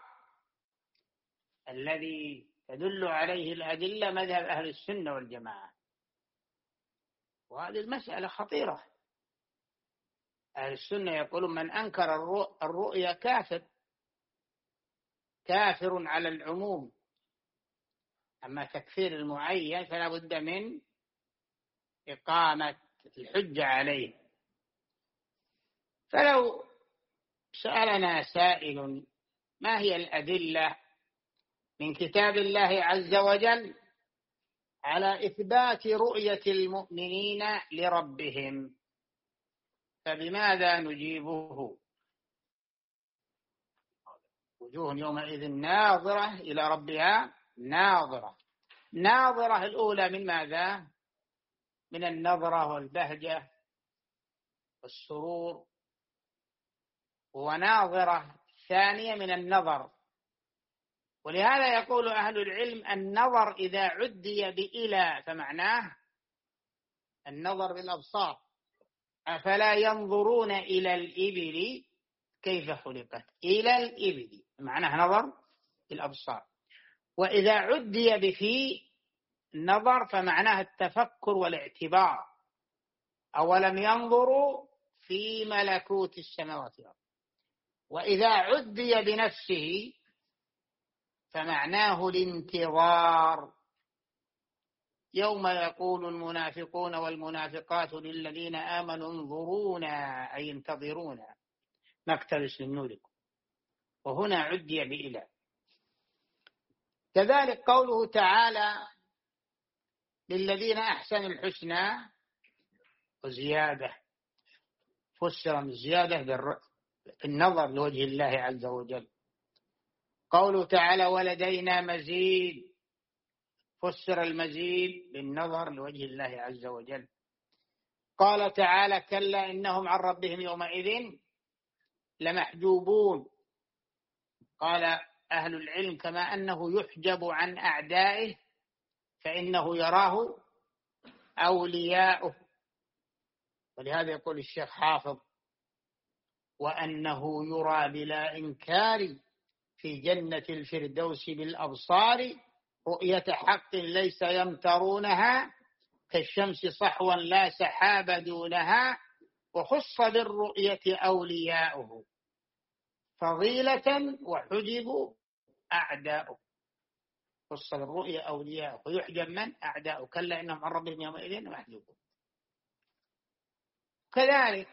C: الذي تدل عليه الأدلة مذهب أهل السنة والجماعة، وهذه المسألة خطيرة. أهل السنة يقولون من أنكر الرؤيا كافر، كافر على العموم. أما تكفير المعين فلا بد من إقامة الحجة عليه. فلو سألنا سائل ما هي الأدلة من كتاب الله عز وجل على إثبات رؤية المؤمنين لربهم، فبماذا نجيبه؟ وجوه يومئذ ناظرة إلى ربها ناظرة. ناظرة الأولى من ماذا؟ من النظرة والبهجة والسرور، وناظرة ثانية من النظر. ولهذا يقول أهل العلم النظر إذا عدي بإلى فمعناه النظر بالأبصار. أفلا ينظرون إلى الإبل كيف خلقت، إلى الإبل معناه نظر بالأبصار. وإذا عدي بفي النظر فمعناه التفكر والاعتبار. أولم ينظروا في ملكوت السماوات والأرض. وإذا عدي بنفسه فمعناه الانتظار. يوم يقول المنافقون والمنافقات للذين آمنوا انظرونا أي انتظرونا نقتبس من نوركم. وهنا عدي بإلى. كذلك قوله تعالى للذين أحسنوا الحسنى وزيادة، فسر من زيادة بالنظر لوجه الله عز وجل. قوله تعالى ولدينا مزيد، فسر المزيد بالنظر لوجه الله عز وجل. قال تعالى كلا إنهم عن ربهم يومئذ لمحجوبون. قال أهل العلم كما أنه يحجب عن أعدائه فإنه يراه أولياؤه. ولهذا يقول الشيخ حافظ وأنه يرى بلا إنكار في جنة الفردوس بالأبصار رؤية حق ليس يمترونها كالشمس صحوا لا سحاب دونها وخص بالرؤية أولياؤه فضيلة وحجبوا أعداؤه. خص بالرؤية أولياؤه ويحجب من أعداؤه. كلا إنهم عن ربهم يومئذ محجوبون. كذلك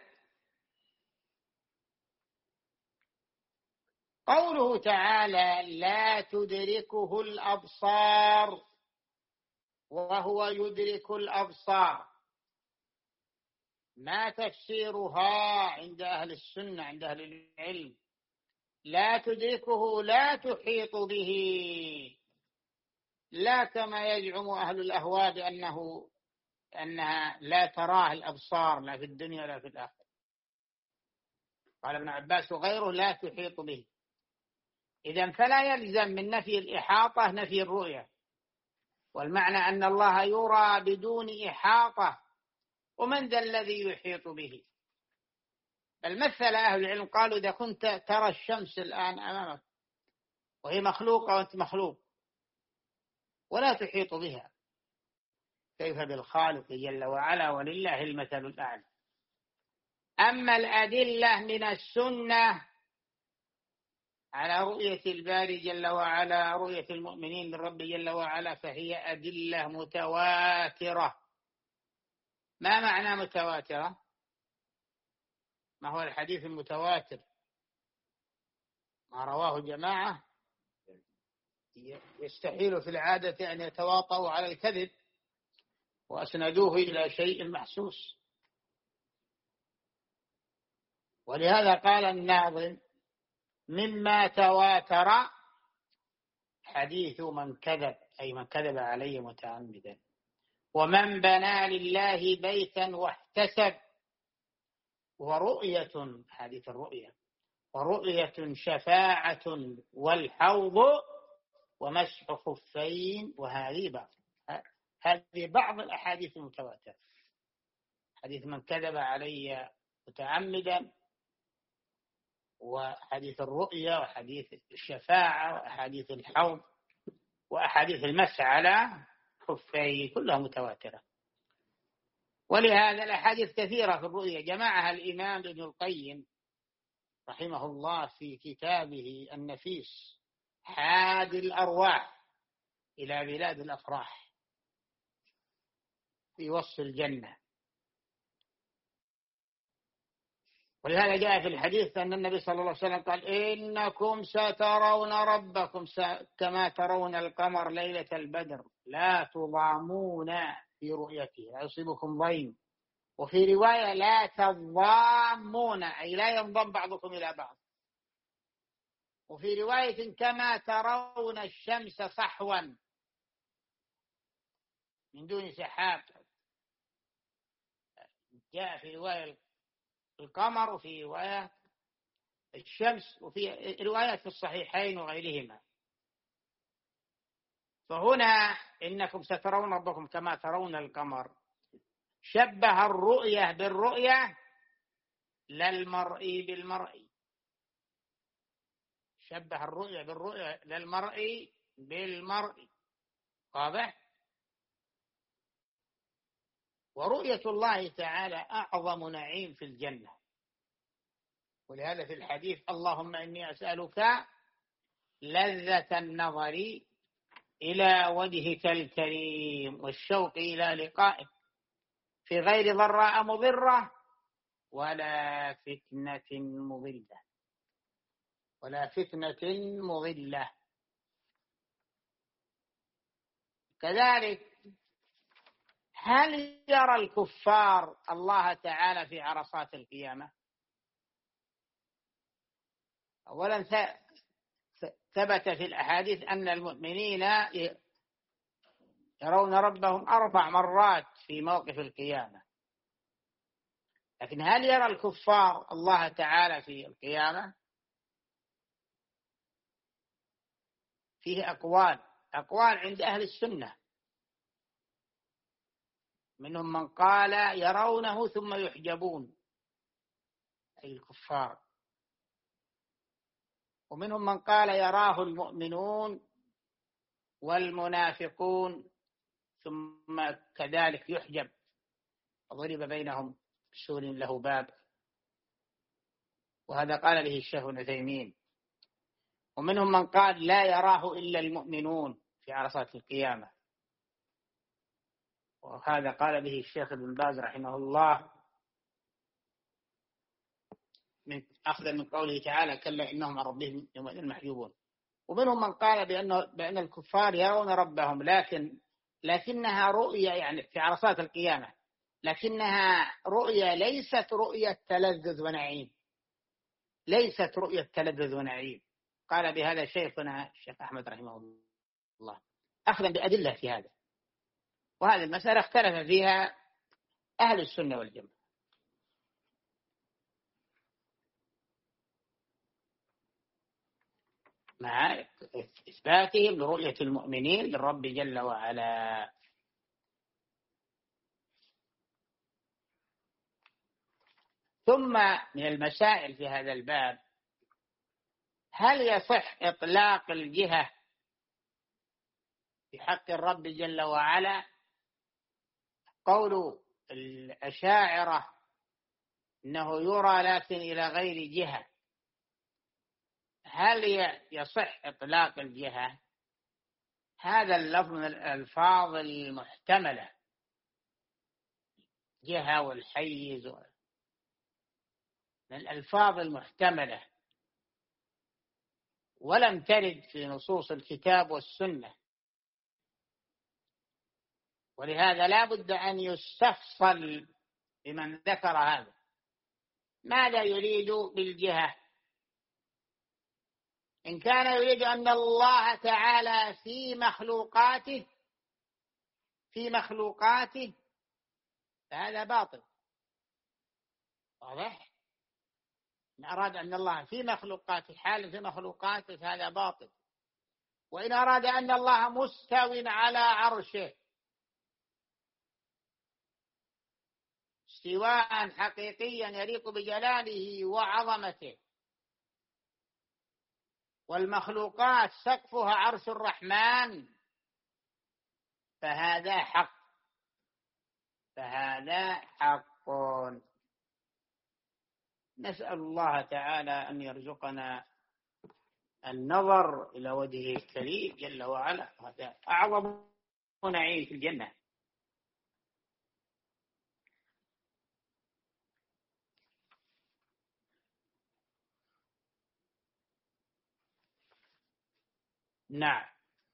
C: قوله تعالى لا تدركه الأبصار وهو يدرك الأبصار، ما تفسيرها عند أهل السنة عند أهل العلم؟ لا تدركه لا تحيط به، لا كما يزعم أهل الأهواء بأنه أنها لا تراه الأبصار لا في الدنيا ولا في الآخرة. قال ابن عباس وغيره لا تحيط به. إذن فلا يلزم من نفي الإحاطة نفي الرؤية، والمعنى أن الله يرى بدون إحاطة، ومن ذا الذي يحيط به؟ بل مثل أهل العلم قالوا إذا كنت ترى الشمس الآن أمامك وهي مخلوقة وأنت مخلوق ولا تحيط بها، كيف بالخالق جل وعلا ولله المثل الأعلى. أما الأدلة من السنة على رؤية الباري جل وعلا رؤية المؤمنين للرب جل وعلا فهي أدلة متواترة. ما معنى متواترة؟ ما هو الحديث المتواتر؟ ما رواه جماعة يستحيل في العادة أن يتواطؤوا على الكذب وأسندوه إلى شيء محسوس. ولهذا قال الناظم مما تواتر حديث من كذب أي من كذب عليه متعمدا، ومن بنى لله بيتا واحتسب، ورؤية حديث الرؤية، ورؤية شفاعة والحوض ومسح خفين وهذه بعض. هذه بعض الأحاديث المتواترة، حديث من كذب علي متعمدا، وحديث الرؤيا، وحديث الشفاعة، وأحاديث الحوض، وأحاديث المسح على خفيه، كلها متواترة. ولهذا الأحاديث كثيرة في الرؤيا جمعها الإمام ابن القيم رحمه الله في كتابه النفيس حادي الأرواح إلى بلاد الأفراح في وصف الجنة. ولهذا جاء في الحديث أن النبي صلى الله عليه وسلم قال: إنكم سترون ربكم كما ترون القمر ليلة البدر لا تضامون في رؤيته، لا يصيبكم ضيم. وفي رواية لا تضامون، أي لا ينضم بعضكم إلى بعض. وفي رواية كما ترون الشمس صحوا من دون سحاب. جاء في رواية القمر، وفي رواية الشمس، وفي روايات في الصحيحين وغيرهما. فهنا إنكم سترون ربكم كما ترون القمر، شبه الرؤية بالرؤية لا المرئي بالمرئي، شبه الرؤية بالرؤية لا المرئي بالمرئي. واضح؟ ورؤية الله تعالى أعظم نعيم في الجنة. ولهذا في الحديث: اللهم إني أسألك لذة النظر إلى وجهك الكريم والشوق إلى لقائك في غير ضراء مضرة ولا فتنة مضلة ولا فتنة مضلة. كذلك هل يرى الكفار الله تعالى في عرصات القيامة؟ أولا ثبت في الأحاديث أن المؤمنين يرون ربهم أربع مرات في موقف القيامة، لكن هل يرى الكفار الله تعالى في القيامة؟ فيه أقوال أقوال عند أهل السنة. منهم من قال يرونه ثم يحجبون، أي الكفار. ومنهم من قال يراه المؤمنون والمنافقون ثم كذلك يحجب، وضرب بينهم سور له باب، وهذا قال به الشيخ ابن عثيمين. ومنهم من قال لا يراه إلا المؤمنون في عرصات القيامة، وهذا قال به الشيخ ابن باز رحمه الله من أخذ من قوله تعالى: كلا إنهم عن ربهم يومئذ محجوبون. ومنهم من قال بأنه بأن الكفار يرون ربهم، لكن لكنها رؤية يعني في عرصات القيامة، لكنها رؤية ليست رؤية تلذذ ونعيم، ليست رؤية تلذذ ونعيم. قال بهذا شيخنا الشيخ أحمد رحمه الله أخذا بأدلة في هذا. وهذه المسألة اختلف فيها أهل السنة والجماعة. مع إثباتهم لرؤية المؤمنين للرب جل وعلا. ثم من المسائل في هذا الباب: هل يصح إطلاق الجهة في حق الرب جل وعلا؟ قول الأشاعرة إنه يرى لكن إلى غير جهة، هل يصح إطلاق الجهة؟ هذا اللفظ من الألفاظ المحتملة، جهة والحيز، من الألفاظ المحتملة، ولم ترد في نصوص الكتاب والسنة. ولهذا لا بد أن يستفصل بمن ذكر هذا ماذا يريد بالجهة. إن كان يريد أن الله تعالى في مخلوقاته في مخلوقاته فهذا باطل. واضح؟ إن أراد أن الله في مخلوقاته حال في مخلوقاته فهذا باطل. وإن أراد أن الله مستو على عرشه استواء حقيقيا يليق بجلاله وعظمته، والمخلوقات سقفها عرش الرحمن، فهذا حق، فهذا حق. نسأل الله تعالى أن يرزقنا النظر إلى وجهه الكريم جل وعلا، هذا أعظم نعيم في الجنة. نعم.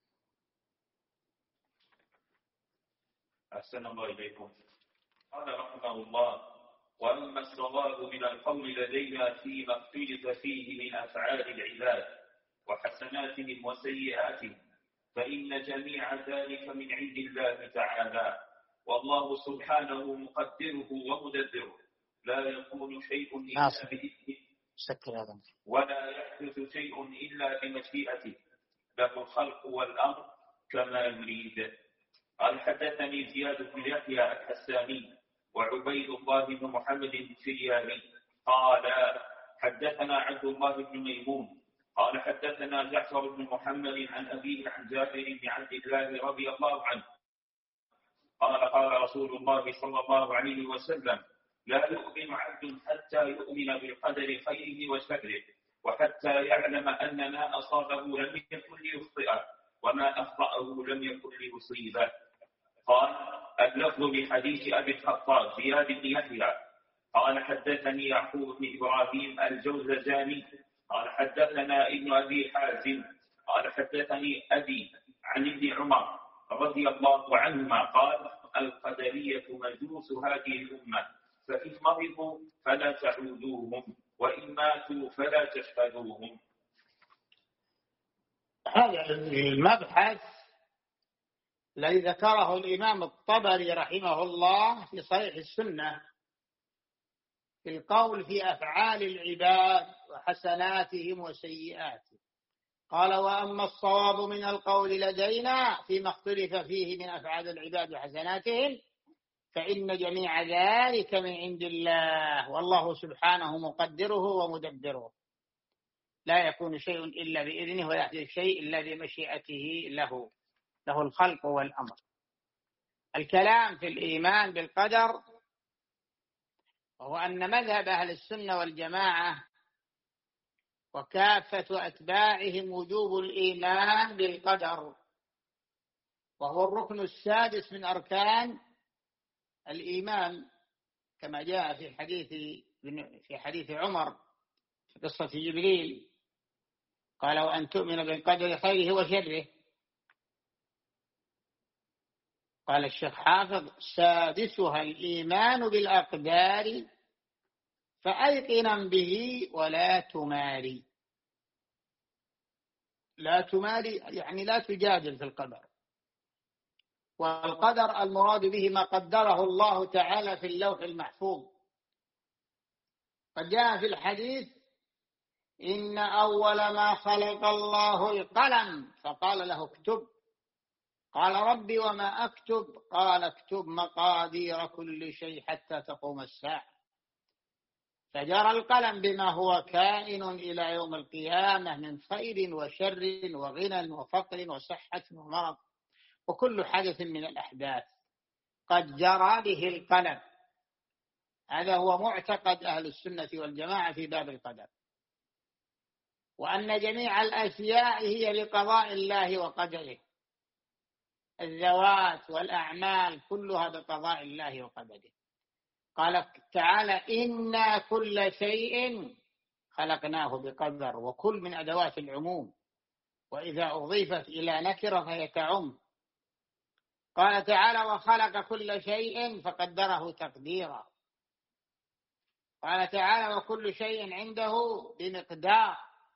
B: أحسن الله إليكم. قال رحمه الله: وأما الصواب من القول لدينا فيما اختلف فيه من أفعال العباد وحسناتهم وسيئاتهم، فإن جميع ذلك من عند الله تعالى، والله سبحانه مقدره ومدبره، لا يكون شيء إلا بإذنه ولا يحدث شيء إلا بمشيئته، له الخلق والأمر كما يريد. قال: حدثني زياد بن يحيى الحساني وعبيد الله بن محمد الفريابي قال: حدثنا عبد الله بن ميمون قال: حدثنا جعفر بن محمد عن أبيه عن جابر بن عبد الله رضي الله عنه قال: قال رسول الله صلى الله عليه وسلم: لا يؤمن عبد حتى يؤمن بالقدر خيره وشره، وحتى يعلم أن ما أصابه لم يكن ليخطئه وما أخطأه لم يكن ليصيبه. قال: اللفظ بحديث أبي الخطاب زياد بن يحيى قال: حدثني يعقوب بن إبراهيم الجوزجاني قال: حدثنا ابن أبي حازم قال: حدثني أبي عن ابن عمر رضي الله عنهما قال: القدرية مجوس هذه الأمة، فإن مرضوا فلا تعودوهم، وإن ماتوا فلا تشهدوهم.
C: هذا المبحث الذي ذكره الإمام الطبري رحمه الله في صحيح السنة في القول في أفعال العباد وحسناتهم وسيئاتهم. قال: وأما الصواب من القول لدينا فيما اختلف فيه من أفعال العباد وحسناتهم، فإن جميع ذلك من عند الله، والله سبحانه مقدره ومدبره، لا يكون شيء إلا بإذنه ولا يحدث شيء إلا بمشيئته له، له الخلق والأمر. الكلام في الإيمان بالقدر وهو أن مذهب أهل السنة والجماعة وكافة أتباعهم وجوب الإيمان بالقدر، وهو الركن السادس من أركان الإيمان، كما جاء في حديث في حديث عمر في قصة جبريل قال: وأن تؤمن بالقدر خيره وشره. قال الشيخ حافظ: سادسها الإيمان بالأقدار، فأيقنا به ولا تماري. لا تماري يعني لا تجادل في القدر، والقدر المراد به ما قدره الله تعالى في اللوح المحفوظ. قد جاء في الحديث: إن أول ما خلق الله القلم فقال له اكتب، قال: ربي وما أكتب؟ قال: اكتب مقادير كل شيء حتى تقوم الساعة. فجرى القلم بما هو كائن إلى يوم القيامة من خير وشر وغنى وفقر وصحة ومرض وكل حدث من الأحداث قد جرى به القلم. هذا هو معتقد أهل السنة والجماعة في باب القدر، وأن جميع الأشياء هي لقضاء الله وقدره، الذوات والأعمال كلها بقضاء الله وقدره. قال تعالى: إنا كل شيء خلقناه بقدر، وكل من أدوات العموم، وإذا أضيفت إلى نكرة فهي تعم. قال تعالى: وخلق كل شيء فقدره تقديرا. قال تعالى: وكل شيء عنده بمقدار،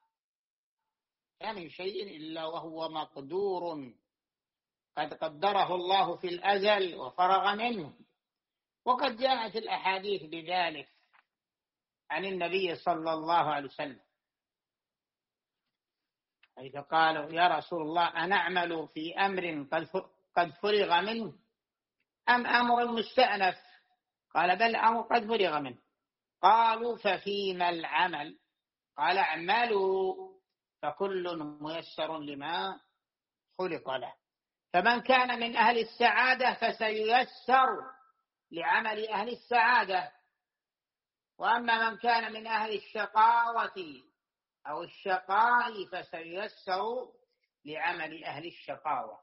C: لا من شيء إلا وهو مقدور قد قدره الله في الأزل وفرغ منه. وقد جاءت الأحاديث بذلك عن النبي صلى الله عليه وسلم، حيث قالوا: يا رسول الله أنعمل في أمر قد فرغ منه أم أمر مستأنف؟
A: قال بل الأمر قد فرغ منه. قالوا ففيما العمل؟ قال اعملوا فكل ميسر لما خلق له. فمن كان من أهل السعادة فسييسر لعمل أهل السعادة، وأما من كان من أهل الشقاوة أو الشقاء فسييسر لعمل أهل الشقاوة.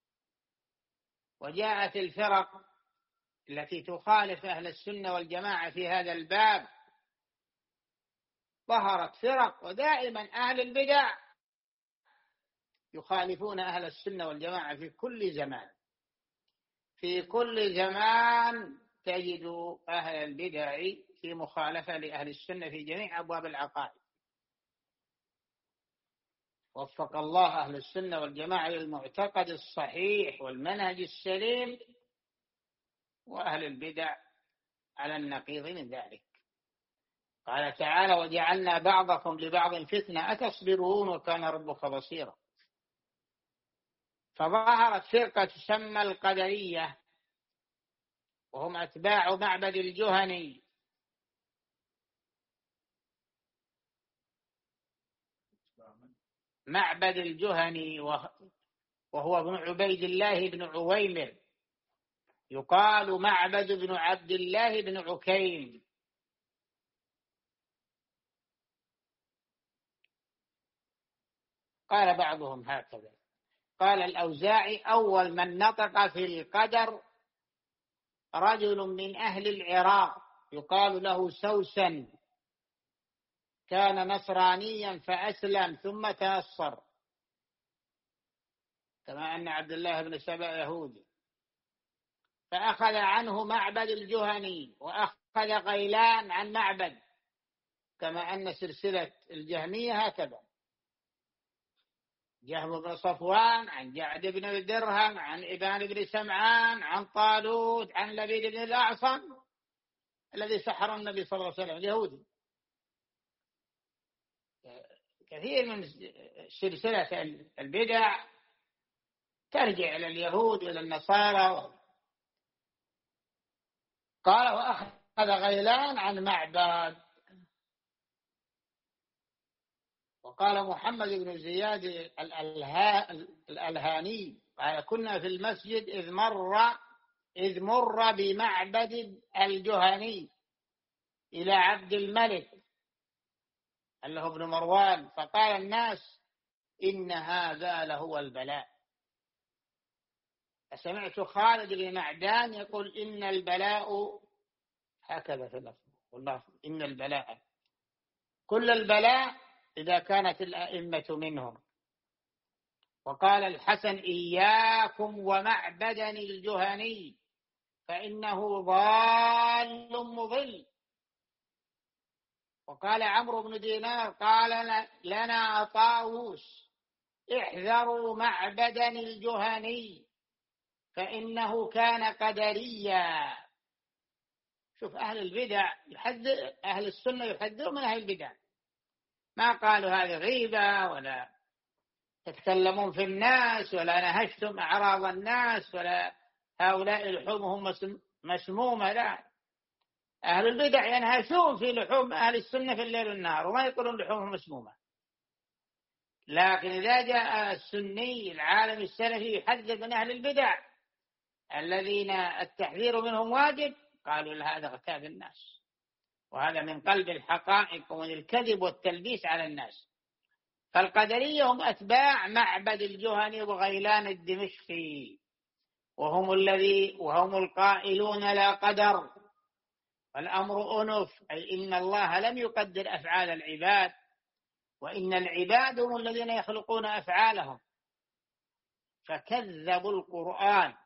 A: وجاءت الفرق التي تخالف أهل السنة والجماعة في هذا الباب، ظهرت فرق، ودائما أهل البدع يخالفون أهل السنة والجماعة في كل زمان. في كل زمان تجد أهل البدع في مخالفة لأهل السنة في جميع أبواب العقائد. وفق الله أهل السنة والجماعة للمعتقد الصحيح والمنهج السليم، وأهل البدع على النقيض من ذلك. قال تعالى وجعلنا بعضكم لبعض فتنة أتصبرون وكان ربك بصيرا. فظهرت فرقة تسمى القدرية، وهم أتباع معبد الجهني، معبد الجهني وهو ابن عبيد الله بن عويمر، يقال معبد بن عبد الله بن عكيم. قال بعضهم هكذا، قال الأوزاعي أول من نطق في القدر رجل من أهل العراق يقال له سوسن، كان نصرانيا فأسلم ثم تنصر، كما أن عبد الله بن سبأ يهودي، فأخذ عنه معبد الجهني، وأخذ غيلان عن معبد، كما أن سلسلة الجهمية هكذا، جهم بن صفوان عن جعد بن الدرهم عن إبان بن سمعان عن طالوت عن لبيد بن الأعصم الذي سحر النبي صلى الله عليه وسلم اليهودي. كثير من سلسلة البدع ترجع إلى اليهود وإلى النصارى. قال وأخذ غيلان عن معبد. وقال محمد بن زياد الألهاني قال كنا في المسجد إذ مر إذ مر بمعبد الجهني إلى عبد الملك اللي هو ابن مروان، فقال الناس إن هذا لهو البلاء. سمعت خالد بن معدان يقول إن البلاء هكذا في اللفظ، والله إن البلاء كل البلاء إذا كانت الأئمة منهم. وقال الحسن إياكم ومعبدا الجهني فإنه ضال مضل. وقال عمرو بن دينار قال لنا طاووس احذروا معبدا الجهني فإنه كان قدريا. شوف أهل البدع يحذر، أهل السنة يحذروا من أهل البدع، ما قالوا هذه غيبة ولا تتكلمون في الناس ولا نهشتم أعراض الناس ولا هؤلاء لحومهم مسمومة، لا، أهل البدع ينهشون في لحوم أهل السنة في الليل والنهار وما يقولون لحومهم مسمومة. لكن إذا جاء السني العالم السلفي يحذر من أهل البدع الذين التحذير منهم واجب، قالوا هذا غتاب الناس، وهذا من قلب الحقائق ومن الكذب والتلبيس على الناس. فالقدرية هم أتباع معبد الجهني وغيلان الدمشقي، وهم الذي وهم القائلون لا قدر والأمر أنف، أي إن الله لم يقدر أفعال العباد، وإن العباد هم الذين يخلقون أفعالهم. فكذبوا القرآن،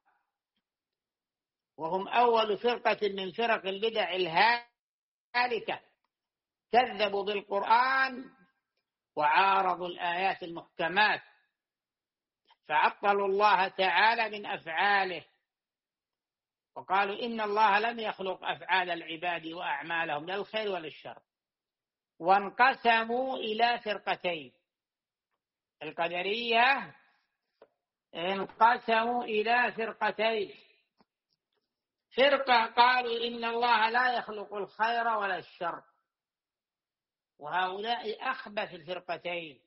A: وهم أول فرقة من فرق البدع الهالكة، كذبوا بالقرآن وعارضوا الآيات المحكمات، فعطلوا الله تعالى من أفعاله، وقالوا إن الله لم يخلق أفعال العباد وأعمالهم لا الخير ولا الشر. وانقسموا إلى فرقتين، القدرية انقسموا إلى فرقتين،
C: فرقة قالوا إن الله لا يخلق الخير ولا الشر، وهؤلاء أخبث الفرقتين.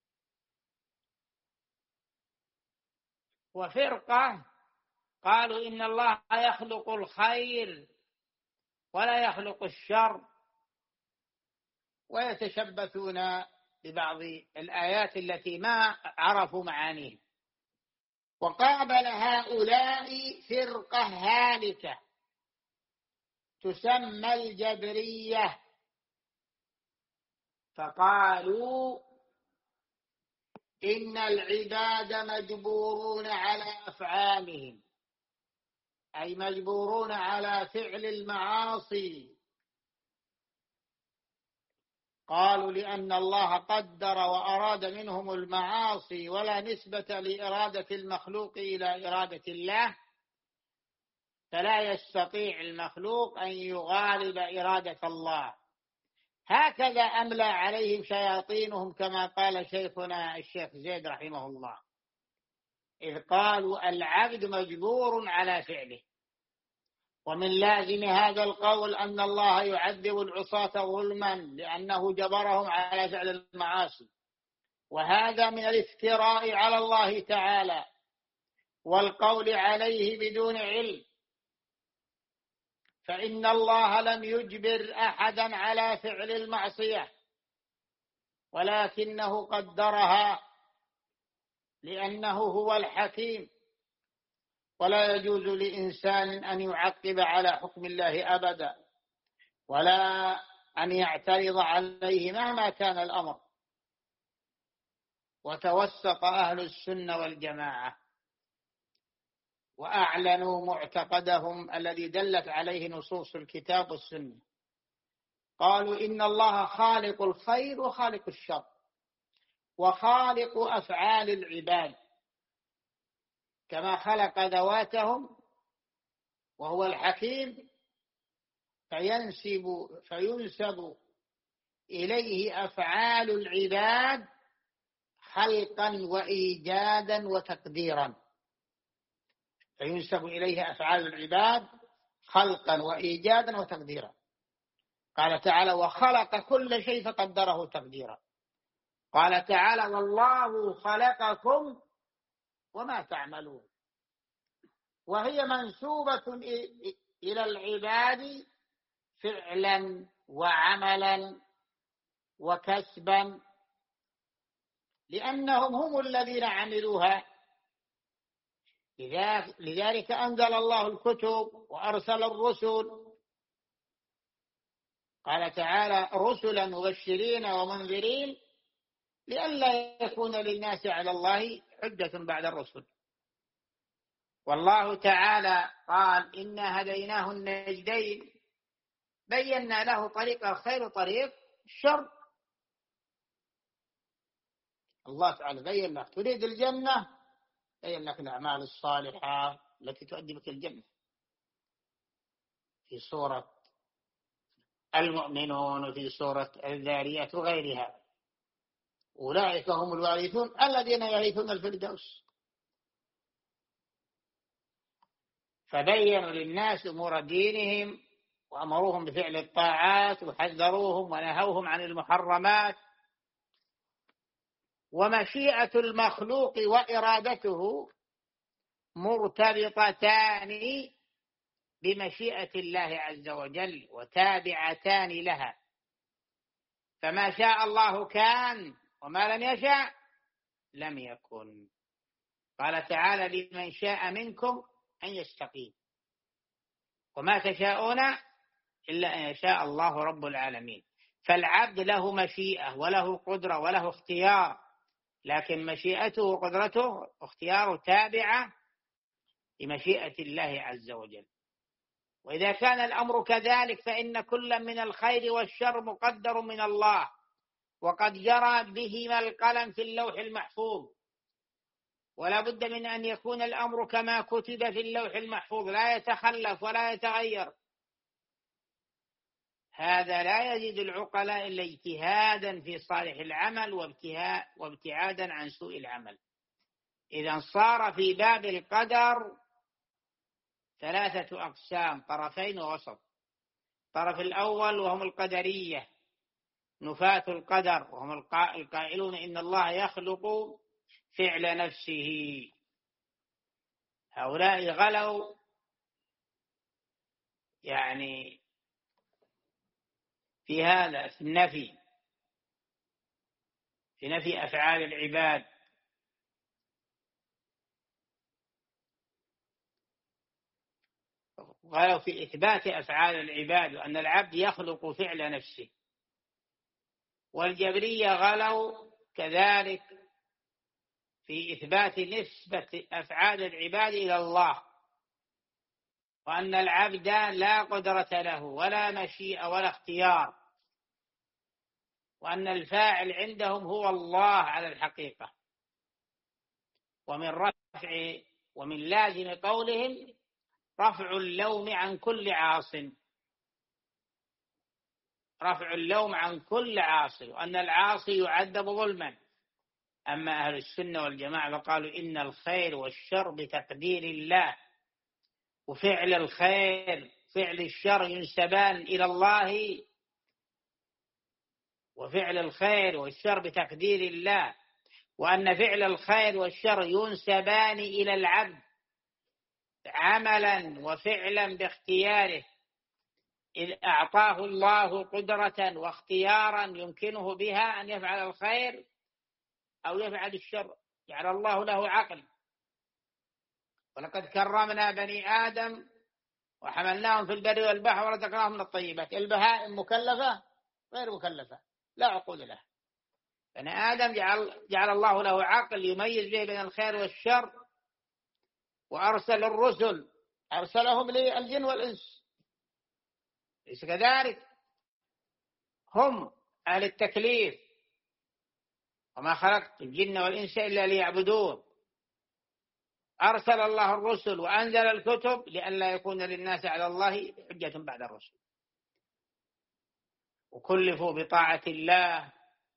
C: وفرقة قالوا إن الله يخلق الخير ولا يخلق الشر، ويتشبثون ببعض الآيات التي ما عرفوا معانيها. وقابل هؤلاء فرقة هالكة تسمى الجبرية، فقالوا إن العباد مجبورون على أفعالهم، أي مجبورون على فعل المعاصي. قالوا لأن الله قدر وأراد منهم المعاصي، ولا نسبة لإرادة المخلوق إلى إرادة الله، فلا يستطيع المخلوق أن يغالب إرادة الله. هكذا أملى عليهم شياطينهم، كما قال شيخنا الشيخ زيد رحمه الله، إذ قالوا العبد مجبور على فعله. ومن لازم هذا القول أن الله يعذب العصاة ظلما لأنه جبرهم على فعل المعاصي، وهذا من الافتراء على الله تعالى والقول عليه بدون علم، فإن الله لم يجبر أحدا على فعل المعصية، ولكنه قدرها لأنه هو الحكيم، ولا يجوز لإنسان أن يعقب على حكم الله أبدا، ولا أن يعترض عليه مهما كان الأمر. وتوسط أهل السنة والجماعة وأعلنوا معتقدهم الذي دلت عليه نصوص الكتاب والسنة. قالوا إن الله خالق الخير وخالق الشر، وخالق أفعال العباد، كما خلق ذواتهم وهو الحكيم، فينسب, فينسب إليه أفعال العباد خلقا وإيجادا وتقديرا. فينسب إليه أفعال العباد خلقا وإيجادا وتقديرا. قال تعالى وخلق كل شيء فقدره تقديرا. قال تعالى والله خلقكم وما تعملون، وهي منسوبة إلى العباد فعلا وعملا وكسبا، لأنهم هم الذين عملوها. لذلك أنزل الله الكتب وأرسل الرسل. قال تعالى رسلا مبشرين ومنذرين لئلا يكون للناس على الله حجة بعد الرسل. والله تعالى قال إنا هديناه النجدين بينا له طريق الخير وطريق الشر. الله تعالى بين لك تريد الجنة، بين لك الأعمال الصالحة التي تؤدي بك الجنة في سورة المؤمنون وفي سورة الذاريات وغيرها. أولئك هم الوارثون الذين يرثون الفردوس. فبينوا للناس أمور دينهم وأمروهم بفعل الطاعات وحذروهم ونهوهم عن المحرمات. ومشيئة المخلوق وإرادته مرتبطتان بمشيئة الله عز وجل وتابعتان لها، فما شاء الله كان وما لم يشاء لم يكن. قال تعالى لمن شاء منكم أن يستقيم وما تشاءون إلا أن يشاء الله رب العالمين. فالعبد له مشيئة وله قدرة وله اختيار، لكن مشيئته وقدرته واختياره تابعة لمشيئة الله عز وجل. وإذا كان الأمر كذلك فإن كل من الخير والشر مقدر من الله، وقد جرى بهما القلم في اللوح المحفوظ، ولا بد من أن يكون الأمر كما كتب في اللوح المحفوظ لا يتخلف ولا يتغير. هذا لا يزيد العقلاء إلا اجتهادا في صالح العمل وابتعادا عن سوء العمل. إذا صار في باب القدر ثلاثة أقسام: طرفين ووسط. الطرف الأول وهم القدرية، نفاة القدر، وهم القائلون إن الله يخلق فعل نفسه. هؤلاء غلوا يعني في هذا، في النفي، في نفي أفعال العباد. غلوا في إثبات أفعال العباد وأن العبد يخلق فعل نفسه. والجبرية غلوا كذلك في إثبات نسبة أفعال العباد إلى الله، وأن العبد لا قدرة له ولا مشيئة ولا اختيار، وأن الفاعل عندهم هو الله على الحقيقة. ومن رفع ومن لازم قولهم رفع اللوم عن كل عاص، رفع اللوم عن كل عاصي، وأن العاصي يعذب ظلما. أما أهل السنة والجماعة فقالوا إن الخير والشر بتقدير الله، وفعل الخير فعل الشر ينسبان إلى الله، وفعل الخير والشر بتقدير الله، وأن فعل الخير والشر ينسبان إلى العبد عملا وفعلا باختياره، إذ أعطاه الله قدرة واختيارا يمكنه بها أن يفعل الخير أو يفعل الشر. جعل الله له عقل: ولقد كرمنا بني آدم وحملناهم في البر والبحر ورزقناهم من الطيبات. البهائم مكلفة غير مكلفة، لا عقول لها. بني آدم جعل, جعل الله له عقل يميز به بين الخير والشر، وأرسل الرسل أرسلهم للجن والإنس. ليس كذلك؟ هم أهل التكليف: وما خلقت الجن والإنس إلا ليعبدون. أرسل الله الرسل وأنزل الكتب لئلا يكون للناس على الله حجة بعد الرسل، وكلفوا بطاعة الله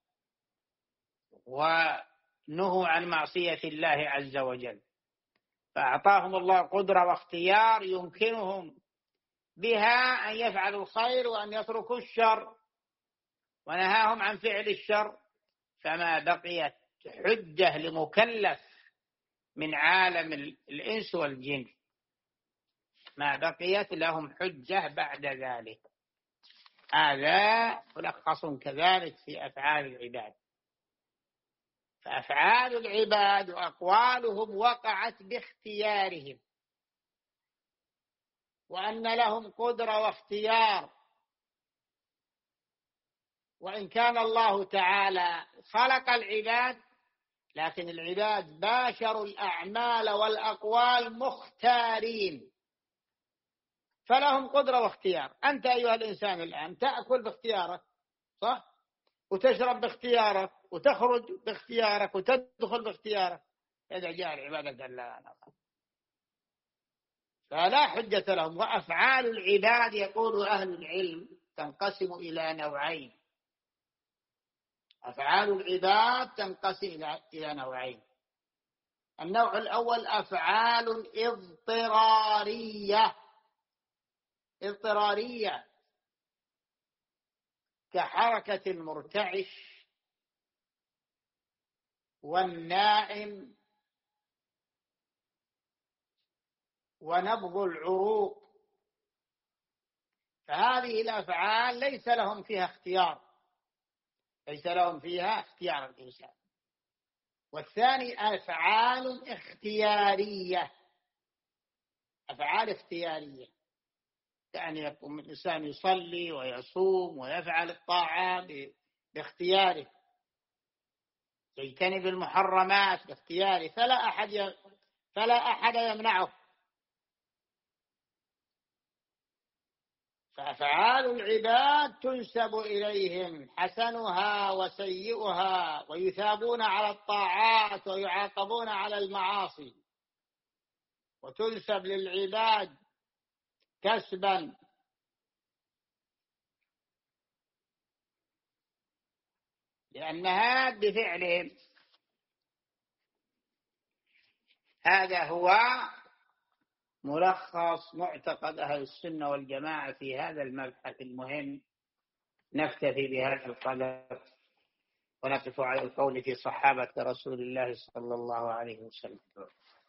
C: ونهوا عن معصية الله عز وجل، فأعطاهم الله قدرة واختيار يمكنهم بها أن يفعلوا الخير وأن يتركوا الشر، ونهاهم عن فعل الشر. فما بقيت حجة لمكلف من عالم الإنس والجن، ما بقيت لهم حجة بعد ذلك. هذا ملخص كذلك في أفعال العباد. فأفعال العباد وأقوالهم وقعت باختيارهم، وأن لهم قدرة واختيار. وإن كان الله تعالى خلق العباد، لكن العباد باشروا الأعمال والأقوال مختارين، فلهم قدرة واختيار. أنت أيها الإنسان الآن تأكل باختيارك، صح؟ وتشرب باختيارك، وتخرج باختيارك، وتدخل باختيارك. إذا جاء العبادة قال لا أنا، فلا حجة لهم. وأفعال العباد يقول أهل العلم تنقسم إلى نوعين. أفعال العباد تنقسم إلى نوعين. النوع الأول أفعال اضطرارية، اضطرارية كحركة المرتعش والنائم ونبض العروق. فهذه الأفعال ليس لهم فيها اختيار، ليس لهم فيها اختيار الإنسان. والثاني أفعال اختيارية، أفعال اختيارية، يعني يقوم الإنسان يصلي ويصوم ويفعل الطاعات باختياره، يجتنب المحرمات باختياره، فلا أحد فلا أحد يمنعه. فأفعال العباد تنسب إليهم حسنها وسيئها، ويثابون على الطاعات ويعاقبون على المعاصي، وتنسب للعباد كسبا لأنها بفعلهم. هذا هو ملخص معتقد أهل السنة والجماعة في هذا المبحث المهم. نكتفي بهذا القدر ونقف على القول في صحابة رسول الله صلى الله عليه وسلم.